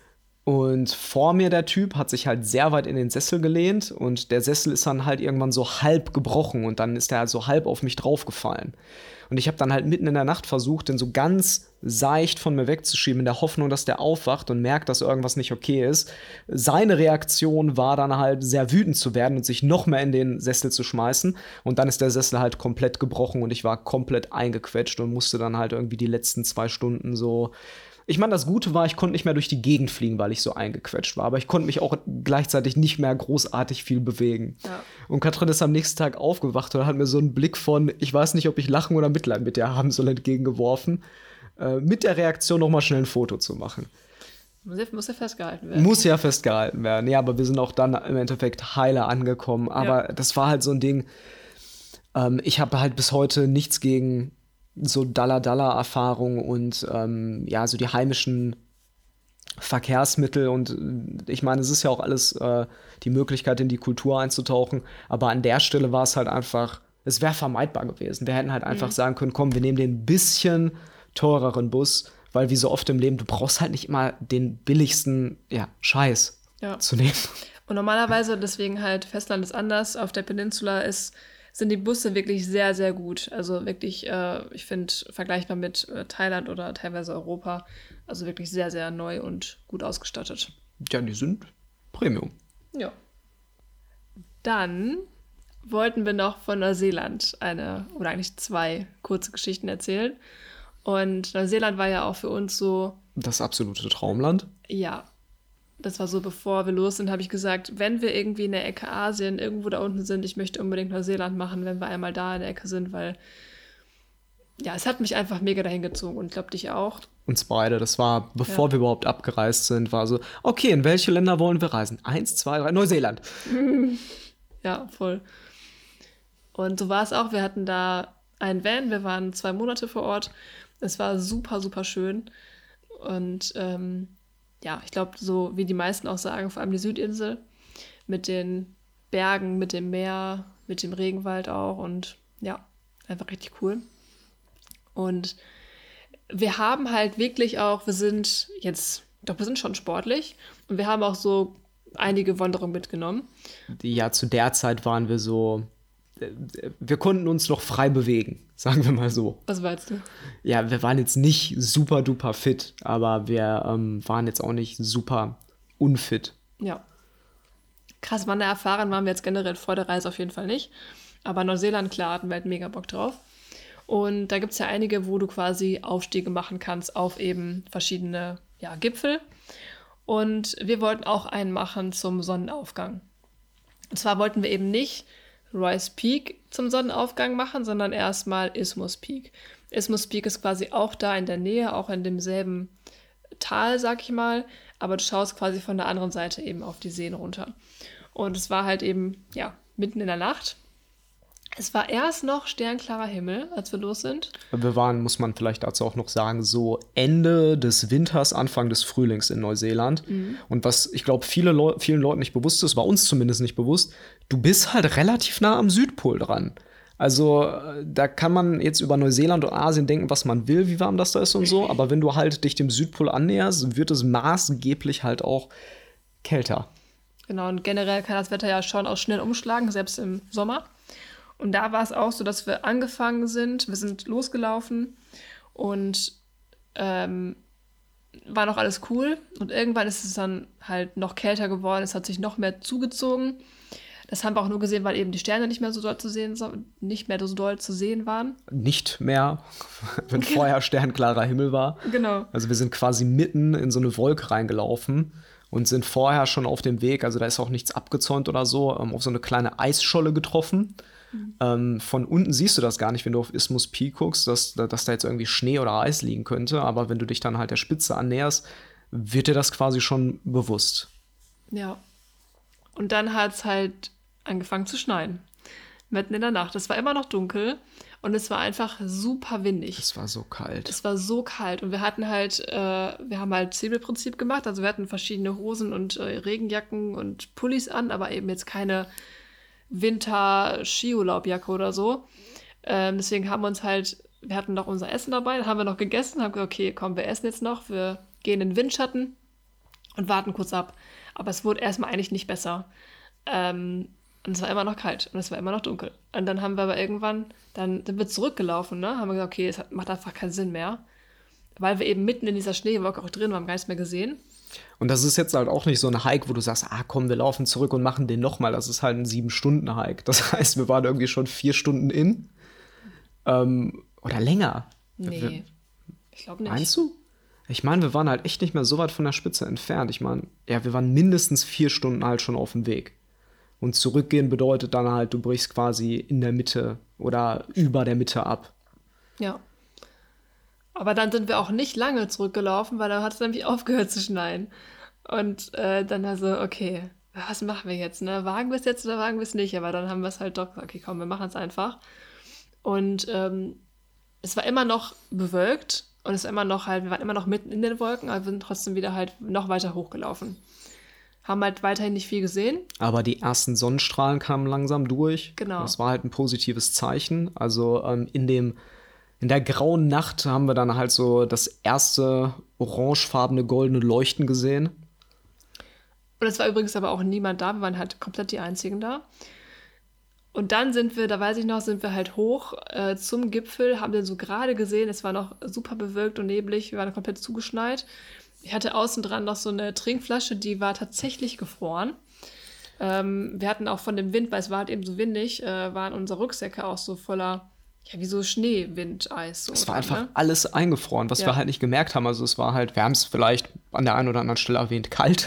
Und vor mir der Typ hat sich halt sehr weit in den Sessel gelehnt und der Sessel ist dann halt irgendwann so halb gebrochen und dann ist der halt so halb auf mich draufgefallen. Und ich habe dann halt mitten in der Nacht versucht, den so ganz seicht von mir wegzuschieben, in der Hoffnung, dass der aufwacht und merkt, dass irgendwas nicht okay ist. Seine Reaktion war dann halt sehr wütend zu werden und sich noch mehr in den Sessel zu schmeißen. Und dann ist der Sessel halt komplett gebrochen und ich war komplett eingequetscht und musste dann halt irgendwie die letzten zwei Stunden so. Ich meine, das Gute war, ich konnte nicht mehr durch die Gegend fliegen, weil ich so eingequetscht war. Aber ich konnte mich auch gleichzeitig nicht mehr großartig viel bewegen. Ja. Und Katrin ist am nächsten Tag aufgewacht und hat mir so einen Blick von, ich weiß nicht, ob ich Lachen oder Mitleid mit dir haben soll, entgegengeworfen. Äh, mit der Reaktion noch mal schnell ein Foto zu machen. Muss ja, muss ja festgehalten werden. Muss ja festgehalten werden. Ja, aber wir sind auch dann im Endeffekt heiler angekommen. Aber ja. Das war halt so ein Ding, ähm, ich habe halt bis heute nichts gegen so Dalla-Dalla-Erfahrung und ähm, ja, so die heimischen Verkehrsmittel und ich meine, es ist ja auch alles äh, die Möglichkeit, in die Kultur einzutauchen, aber an der Stelle war es halt einfach, es wäre vermeidbar gewesen. Wir hätten halt einfach mhm. sagen können, komm, wir nehmen den bisschen teureren Bus, weil wie so oft im Leben, du brauchst halt nicht immer den billigsten, ja, Scheiß ja. zu nehmen. Und normalerweise, deswegen halt, Festland ist anders, auf der Peninsula ist sind die Busse wirklich sehr, sehr gut. Also wirklich, äh, ich finde, vergleichbar mit äh, Thailand oder teilweise Europa. Also wirklich sehr, sehr neu und gut ausgestattet. Ja, die sind Premium. Ja. Dann wollten wir noch von Neuseeland eine, oder eigentlich zwei kurze Geschichten erzählen. Und Neuseeland war ja auch für uns so... Das absolute Traumland. Ja. Das war so, bevor wir los sind, habe ich gesagt, wenn wir irgendwie in der Ecke Asien irgendwo da unten sind, ich möchte unbedingt Neuseeland machen, wenn wir einmal da in der Ecke sind, weil ja, es hat mich einfach mega dahin gezogen und ich glaube, dich auch. Uns beide, das war, bevor ja. wir überhaupt abgereist sind, war so, okay, in welche Länder wollen wir reisen? Eins, zwei, drei, Neuseeland. Ja, voll. Und so war es auch, wir hatten da einen Van, wir waren zwei Monate vor Ort, es war super, super schön. Und ähm, ja, ich glaube, so wie die meisten auch sagen, vor allem die Südinsel mit den Bergen, mit dem Meer, mit dem Regenwald auch und ja, einfach richtig cool. Und wir haben halt wirklich auch, wir sind jetzt, doch wir sind schon sportlich und wir haben auch so einige Wanderungen mitgenommen. Ja, zu der Zeit waren wir so, wir konnten uns noch frei bewegen, sagen wir mal so. Was meinst du? Ja, wir waren jetzt nicht super duper fit, aber wir ähm, waren jetzt auch nicht super unfit. Ja. Krass, Wander erfahren waren wir jetzt generell vor der Reise auf jeden Fall nicht. Aber Neuseeland, klar, hatten wir halt mega Bock drauf. Und da gibt es ja einige, wo du quasi Aufstiege machen kannst auf eben verschiedene ja, Gipfel. Und wir wollten auch einen machen zum Sonnenaufgang. Und zwar wollten wir eben nicht Royce Peak zum Sonnenaufgang machen, sondern erstmal Isthmus Peak. Isthmus Peak ist quasi auch da in der Nähe, auch in demselben Tal, sag ich mal. Aber du schaust quasi von der anderen Seite eben auf die Seen runter. Und es war halt eben, ja, mitten in der Nacht. Es war erst noch sternklarer Himmel, als wir los sind. Wir waren, muss man vielleicht dazu auch noch sagen, so Ende des Winters, Anfang des Frühlings in Neuseeland. Mhm. Und was ich glaube, viele Leu- vielen Leuten nicht bewusst ist, war uns zumindest nicht bewusst, du bist halt relativ nah am Südpol dran. Also da kann man jetzt über Neuseeland und Asien denken, was man will, wie warm das da ist und so. Aber wenn du halt dich dem Südpol annäherst, wird es maßgeblich halt auch kälter. Genau, und generell kann das Wetter ja schon auch schnell umschlagen, selbst im Sommer. Und da war es auch so, dass wir angefangen sind, wir sind losgelaufen und ähm, war noch alles cool. Und irgendwann ist es dann halt noch kälter geworden, es hat sich noch mehr zugezogen. Das haben wir auch nur gesehen, weil eben die Sterne nicht mehr so doll zu sehen, nicht mehr so doll zu sehen waren. Nicht mehr, wenn vorher sternklarer Himmel war. Genau. Also wir sind quasi mitten in so eine Wolke reingelaufen und sind vorher schon auf dem Weg, also da ist auch nichts abgezäunt oder so, ähm, auf so eine kleine Eisscholle getroffen. Mhm. Ähm, von unten siehst du das gar nicht, wenn du auf Isthmus Peak guckst, dass, dass da jetzt irgendwie Schnee oder Eis liegen könnte. Aber wenn du dich dann halt der Spitze annäherst, wird dir das quasi schon bewusst. Ja. Und dann hat es halt angefangen zu schneien. Mitten in der Nacht. Es war immer noch dunkel und es war einfach super windig. Es war so kalt. Es war so kalt und wir hatten halt, äh, wir haben halt Säbelprinzip gemacht. Also wir hatten verschiedene Hosen und äh, Regenjacken und Pullis an, aber eben jetzt keine Winter-Skiurlaubjacke oder so. Ähm, deswegen haben wir uns halt, wir hatten noch unser Essen dabei, dann haben wir noch gegessen, haben gesagt, okay, komm, wir essen jetzt noch, wir gehen in den Windschatten und warten kurz ab. Aber es wurde erstmal eigentlich nicht besser. Ähm, und es war immer noch kalt und es war immer noch dunkel. Und dann haben wir aber irgendwann, dann sind wir zurückgelaufen, ne? Haben wir gesagt, okay, es hat, macht einfach keinen Sinn mehr. Weil wir eben mitten in dieser Schneewolke auch drin waren, gar nichts mehr gesehen. Und das ist jetzt halt auch nicht so ein Hike, wo du sagst, ah komm, wir laufen zurück und machen den nochmal. Das ist halt ein Sieben-Stunden-Hike. Das heißt, wir waren irgendwie schon vier Stunden in. Ähm, oder länger. Nee, wir, ich glaube nicht. Meinst du? Ich meine, wir waren halt echt nicht mehr so weit von der Spitze entfernt. Ich meine, ja, wir waren mindestens vier Stunden halt schon auf dem Weg. Und zurückgehen bedeutet dann halt, du brichst quasi in der Mitte oder über der Mitte ab. Ja. Aber dann sind wir auch nicht lange zurückgelaufen, weil dann hat es nämlich aufgehört zu schneien. Und äh, dann also, okay, was machen wir jetzt? Ne? Wagen wir es jetzt oder wagen wir es nicht? Aber dann haben wir es halt doch gesagt, okay, komm, wir machen es einfach. Und ähm, es war immer noch bewölkt und es war immer noch halt, wir waren immer noch mitten in den Wolken, aber wir sind trotzdem wieder halt noch weiter hochgelaufen. Haben halt weiterhin nicht viel gesehen. Aber die ersten Sonnenstrahlen kamen langsam durch. Genau. Das war halt ein positives Zeichen. Also ähm, in dem In der grauen Nacht haben wir dann halt so das erste orangefarbene goldene Leuchten gesehen. Und es war übrigens aber auch niemand da, wir waren halt komplett die Einzigen da. Und dann sind wir, da weiß ich noch, sind wir halt hoch äh, zum Gipfel, haben den so gerade gesehen, es war noch super bewölkt und neblig, wir waren komplett zugeschneit. Ich hatte außen dran noch so eine Trinkflasche, die war tatsächlich gefroren. Ähm, wir hatten auch von dem Wind, weil es war halt eben so windig, äh, waren unsere Rucksäcke auch so voller, ja, wie so Schneewind-Eis. So es war dran, einfach ne? alles eingefroren, was Ja. wir halt nicht gemerkt haben. Also es war halt, wir haben es vielleicht an der einen oder anderen Stelle erwähnt, kalt.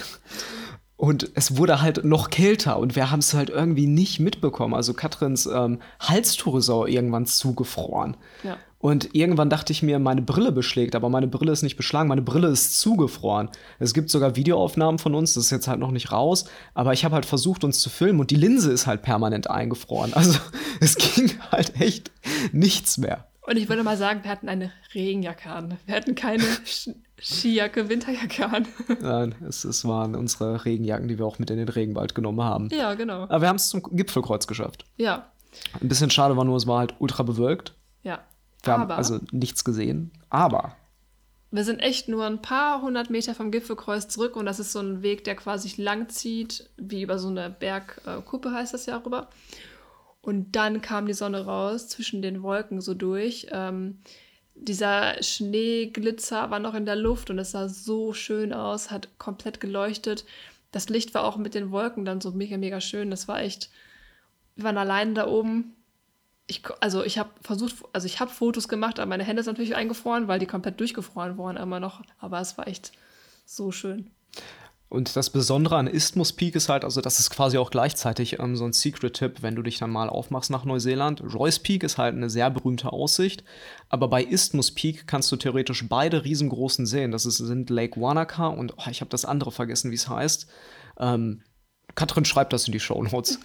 Und es wurde halt noch kälter und wir haben es halt irgendwie nicht mitbekommen. Also Katrins ähm, Halstuch ist auch irgendwann zugefroren. Ja. Und irgendwann dachte ich mir, meine Brille beschlägt, aber meine Brille ist nicht beschlagen, meine Brille ist zugefroren. Es gibt sogar Videoaufnahmen von uns, das ist jetzt halt noch nicht raus, aber ich habe halt versucht, uns zu filmen und die Linse ist halt permanent eingefroren. Also es ging halt echt nichts mehr. Und ich würde mal sagen, wir hatten eine Regenjacke an. Wir hatten keine Sch- Skijacke, Winterjacke an. Nein, es, es waren unsere Regenjacken, die wir auch mit in den Regenwald genommen haben. Ja, genau. Aber wir haben es zum Gipfelkreuz geschafft. Ja. Ein bisschen schade war nur, es war halt ultra bewölkt. Ja. Wir aber haben also nichts gesehen. Aber wir sind echt nur ein paar hundert Meter vom Gipfelkreuz zurück und das ist so ein Weg, der quasi lang zieht, wie über so eine Bergkuppe heißt das ja rüber. Und dann kam die Sonne raus, zwischen den Wolken so durch. Ähm, dieser Schneeglitzer war noch in der Luft und es sah so schön aus, hat komplett geleuchtet. Das Licht war auch mit den Wolken dann so mega, mega schön. Das war echt, wir waren allein da oben. Ich, also ich habe versucht, also ich habe Fotos gemacht, aber meine Hände sind natürlich eingefroren, weil die komplett durchgefroren waren immer noch. Aber es war echt so schön. Und das Besondere an Isthmus Peak ist halt, also das ist quasi auch gleichzeitig ähm, so ein Secret-Tipp, wenn du dich dann mal aufmachst nach Neuseeland. Royce Peak ist halt eine sehr berühmte Aussicht, aber bei Isthmus Peak kannst du theoretisch beide riesengroßen sehen. Das ist, sind Lake Wanaka und oh, ich habe das andere vergessen, wie es heißt. Ähm, Katrin schreibt das in die Shownotes.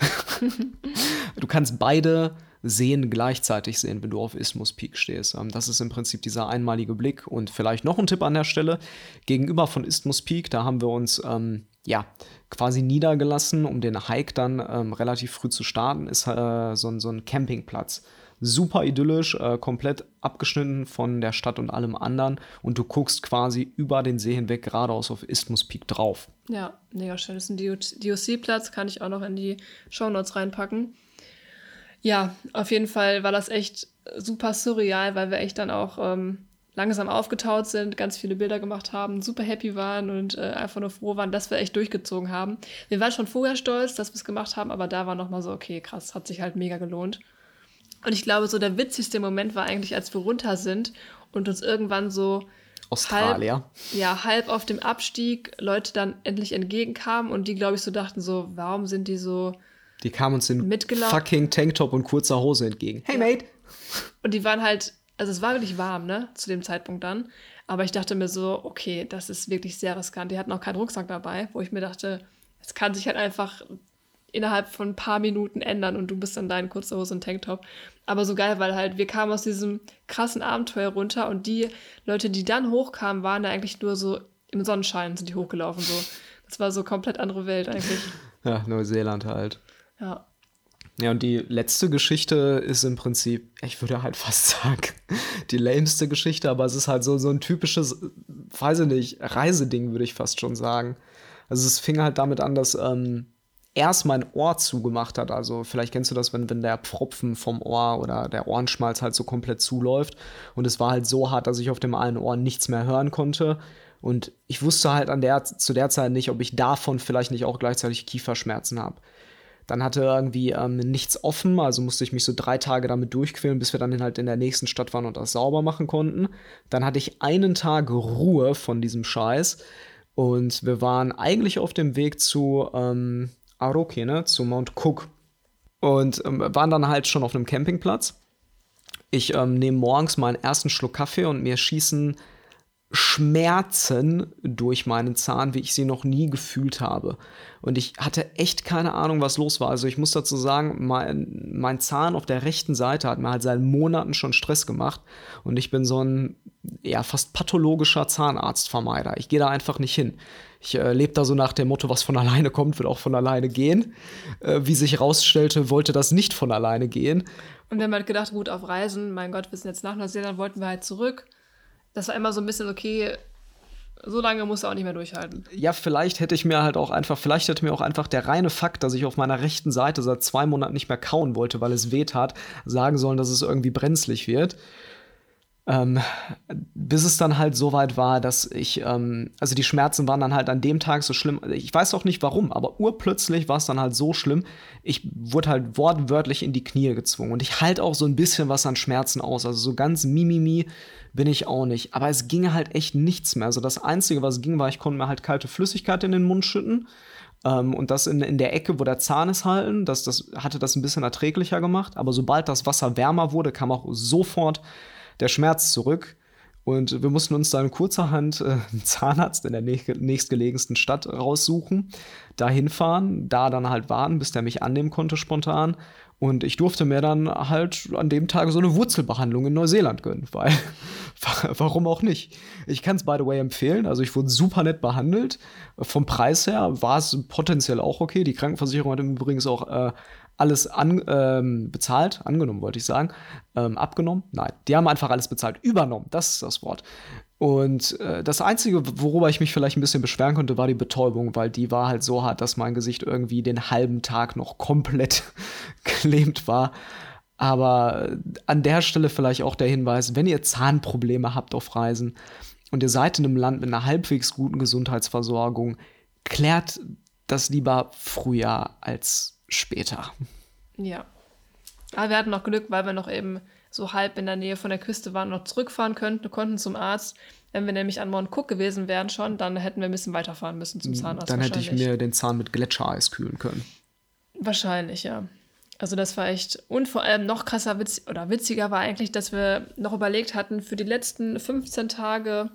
Du kannst beide Seen gleichzeitig sehen, wenn du auf Isthmus Peak stehst. Ähm, das ist im Prinzip dieser einmalige Blick. Und vielleicht noch ein Tipp an der Stelle. Gegenüber von Isthmus Peak, da haben wir uns ähm, ja quasi niedergelassen, um den Hike dann ähm, relativ früh zu starten, ist äh, so, ein, so ein Campingplatz. Super idyllisch, äh, komplett abgeschnitten von der Stadt und allem anderen. Und du guckst quasi über den See hinweg geradeaus auf Isthmus Peak drauf. Ja, mega schön. Das ist ein D O C-Platz, kann ich auch noch in die Shownotes reinpacken. Ja, auf jeden Fall war das echt super surreal, weil wir echt dann auch ähm, langsam aufgetaut sind, ganz viele Bilder gemacht haben, super happy waren und äh, einfach nur froh waren, dass wir echt durchgezogen haben. Wir waren schon vorher stolz, dass wir es gemacht haben, aber da war nochmal so, okay, krass, hat sich halt mega gelohnt. Und ich glaube, so der witzigste Moment war eigentlich, als wir runter sind und uns irgendwann so Australier. Halb, ja, halb auf dem Abstieg Leute dann endlich entgegenkamen und die, glaube ich, so dachten so, warum sind die so Die kamen uns in mitgelaufen? Fucking Tanktop und kurzer Hose entgegen. Hey, ja. Mate! Und die waren halt, also es war wirklich warm, ne, zu dem Zeitpunkt dann. Aber ich dachte mir so, okay, das ist wirklich sehr riskant. Die hatten auch keinen Rucksack dabei, wo ich mir dachte, es kann sich halt einfach innerhalb von ein paar Minuten ändern und du bist dann da in kurzer Hose und Tanktop. Aber so geil, weil halt wir kamen aus diesem krassen Abenteuer runter und die Leute, die dann hochkamen, waren da eigentlich nur so im Sonnenschein, sind die hochgelaufen so. Das war so komplett andere Welt eigentlich. Ja, Neuseeland halt. Ja. Ja, und die letzte Geschichte ist im Prinzip, ich würde halt fast sagen, die lameste Geschichte, aber es ist halt so, so ein typisches, weiß ich nicht, Reiseding, würde ich fast schon sagen. Also es fing halt damit an, dass ähm, erst mein Ohr zugemacht hat. Also vielleicht kennst du das, wenn, wenn der Pfropfen vom Ohr oder der Ohrenschmalz halt so komplett zuläuft. Und es war halt so hart, dass ich auf dem einen Ohr nichts mehr hören konnte. Und ich wusste halt an der, zu der Zeit nicht, ob ich davon vielleicht nicht auch gleichzeitig Kieferschmerzen habe. Dann hatte irgendwie ähm, nichts offen, also musste ich mich so drei Tage damit durchquälen, bis wir dann halt in der nächsten Stadt waren und das sauber machen konnten. Dann hatte ich einen Tag Ruhe von diesem Scheiß und wir waren eigentlich auf dem Weg zu ähm, Aroke, ne, zu Mount Cook und ähm, waren dann halt schon auf einem Campingplatz. Ich ähm, nehme morgens meinen ersten Schluck Kaffee und mir schießen Schmerzen durch meinen Zahn, wie ich sie noch nie gefühlt habe. Und ich hatte echt keine Ahnung, was los war. Also ich muss dazu sagen, mein, mein Zahn auf der rechten Seite hat mir halt seit Monaten schon Stress gemacht. Und ich bin so ein ja, fast pathologischer Zahnarztvermeider. Ich gehe da einfach nicht hin. Ich äh, lebe da so nach dem Motto, was von alleine kommt, wird auch von alleine gehen. Äh, wie sich herausstellte, wollte das nicht von alleine gehen. Und wir haben halt gedacht, gut, auf Reisen, mein Gott, wir sind jetzt nach Neuseeland, wollten wir halt zurück. Das war immer so ein bisschen, okay, so lange musst du auch nicht mehr durchhalten. Ja, vielleicht hätte ich mir halt auch einfach, vielleicht hätte mir auch einfach der reine Fakt, dass ich auf meiner rechten Seite seit zwei Monaten nicht mehr kauen wollte, weil es weh tat, sagen sollen, dass es irgendwie brenzlig wird. Ähm, bis es dann halt so weit war, dass ich, ähm, also die Schmerzen waren dann halt an dem Tag so schlimm. Ich weiß auch nicht warum, aber urplötzlich war es dann halt so schlimm. Ich wurde halt wortwörtlich in die Knie gezwungen. Und ich halte auch so ein bisschen was an Schmerzen aus. Also so ganz mimimi bin ich auch nicht. Aber es ging halt echt nichts mehr. Also das Einzige, was ging, war, ich konnte mir halt kalte Flüssigkeit in den Mund schütten. Ähm, und das in, in der Ecke, wo der Zahn ist, halten. Das, das hatte das ein bisschen erträglicher gemacht. Aber sobald das Wasser wärmer wurde, kam auch sofort der Schmerz zurück. Und wir mussten uns dann kurzerhand äh, einen Zahnarzt in der nächstgelegensten Stadt raussuchen, da hinfahren, da dann halt warten, bis der mich annehmen konnte spontan. Und ich durfte mir dann halt an dem Tag so eine Wurzelbehandlung in Neuseeland gönnen, weil warum auch nicht? Ich kann es by the way empfehlen. Also ich wurde super nett behandelt. Vom Preis her war es potenziell auch okay. Die Krankenversicherung hat übrigens auch äh, alles an, ähm, bezahlt, angenommen wollte ich sagen, ähm, abgenommen. Nein, die haben einfach alles bezahlt, übernommen, das ist das Wort. Und äh, das Einzige, worüber ich mich vielleicht ein bisschen beschweren konnte, war die Betäubung, weil die war halt so hart, dass mein Gesicht irgendwie den halben Tag noch komplett gelähmt war. Aber an der Stelle vielleicht auch der Hinweis, wenn ihr Zahnprobleme habt auf Reisen und ihr seid in einem Land mit einer halbwegs guten Gesundheitsversorgung, klärt das lieber früher als später. Ja. Aber wir hatten noch Glück, weil wir noch eben so halb in der Nähe von der Küste waren und noch zurückfahren könnten, konnten zum Arzt. Wenn wir nämlich an Mount Cook gewesen wären schon, dann hätten wir ein bisschen weiterfahren müssen zum Zahnarzt. Dann hätte ich mir den Zahn mit Gletschereis kühlen können. Wahrscheinlich, ja. Also das war echt, und vor allem noch krasser Witz, oder witziger war eigentlich, dass wir noch überlegt hatten, für die letzten fünfzehn Tage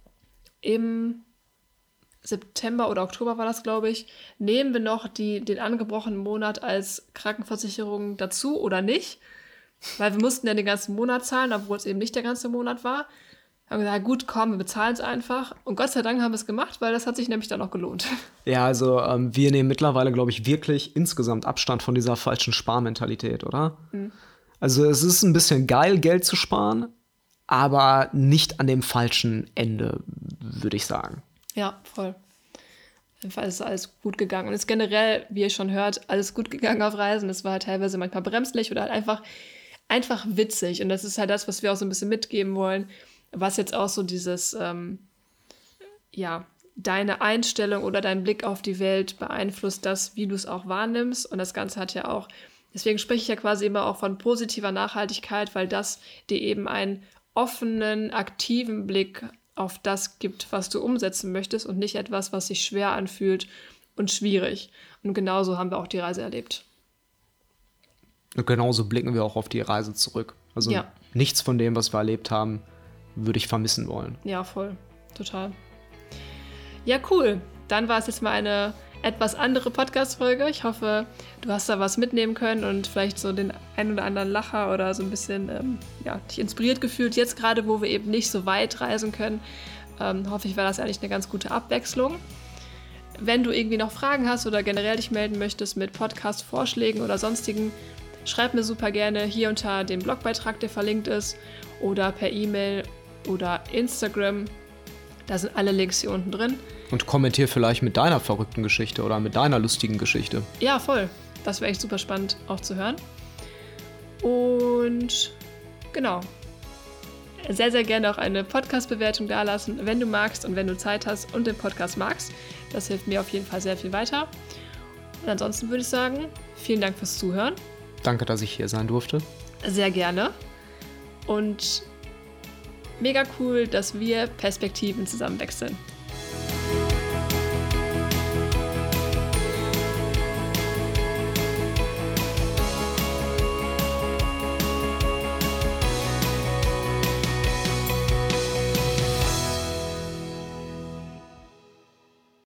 im September oder Oktober war das, glaube ich, nehmen wir noch die, den angebrochenen Monat als Krankenversicherung dazu oder nicht? Weil wir mussten ja den ganzen Monat zahlen, obwohl es eben nicht der ganze Monat war. Haben gesagt, gut, komm, wir bezahlen es einfach. Und Gott sei Dank haben wir es gemacht, weil das hat sich nämlich dann auch gelohnt. Ja, also ähm, wir nehmen mittlerweile, glaube ich, wirklich insgesamt Abstand von dieser falschen Sparmentalität, oder? Mhm. Also es ist ein bisschen geil, Geld zu sparen, aber nicht an dem falschen Ende, würde ich sagen. Ja, voll. Auf jeden Fall ist alles gut gegangen. Und es ist generell, wie ihr schon hört, alles gut gegangen auf Reisen. Es war halt teilweise manchmal bremslich oder halt einfach, einfach witzig. Und das ist halt das, was wir auch so ein bisschen mitgeben wollen. Was jetzt auch so dieses, ähm, ja, deine Einstellung oder dein Blick auf die Welt beeinflusst das, wie du es auch wahrnimmst. Und das Ganze hat ja auch, deswegen spreche ich ja quasi immer auch von positiver Nachhaltigkeit, weil das dir eben einen offenen, aktiven Blick auf das gibt, was du umsetzen möchtest und nicht etwas, was sich schwer anfühlt und schwierig. Und genauso haben wir auch die Reise erlebt. Und genauso blicken wir auch auf die Reise zurück. Also ja. Nichts von dem, was wir erlebt haben, würde ich vermissen wollen. Ja, voll. Total. Ja, cool. Dann war es jetzt mal eine etwas andere Podcast-Folge. Ich hoffe, du hast da was mitnehmen können und vielleicht so den ein oder anderen Lacher oder so ein bisschen ähm, ja, dich inspiriert gefühlt. Jetzt gerade, wo wir eben nicht so weit reisen können, ähm, hoffe ich, war das eigentlich eine ganz gute Abwechslung. Wenn du irgendwie noch Fragen hast oder generell dich melden möchtest mit Podcast-Vorschlägen oder sonstigen, schreib mir super gerne hier unter dem Blogbeitrag, der verlinkt ist, oder per E-Mail oder Instagram. Da sind alle Links hier unten drin. Und kommentier vielleicht mit deiner verrückten Geschichte oder mit deiner lustigen Geschichte. Ja, voll. Das wäre echt super spannend auch zu hören. Und genau. Sehr, sehr gerne auch eine Podcast-Bewertung dalassen, wenn du magst und wenn du Zeit hast und den Podcast magst. Das hilft mir auf jeden Fall sehr viel weiter. Und ansonsten würde ich sagen, vielen Dank fürs Zuhören. Danke, dass ich hier sein durfte. Sehr gerne. Und mega cool, dass wir Perspektiven zusammen wechseln.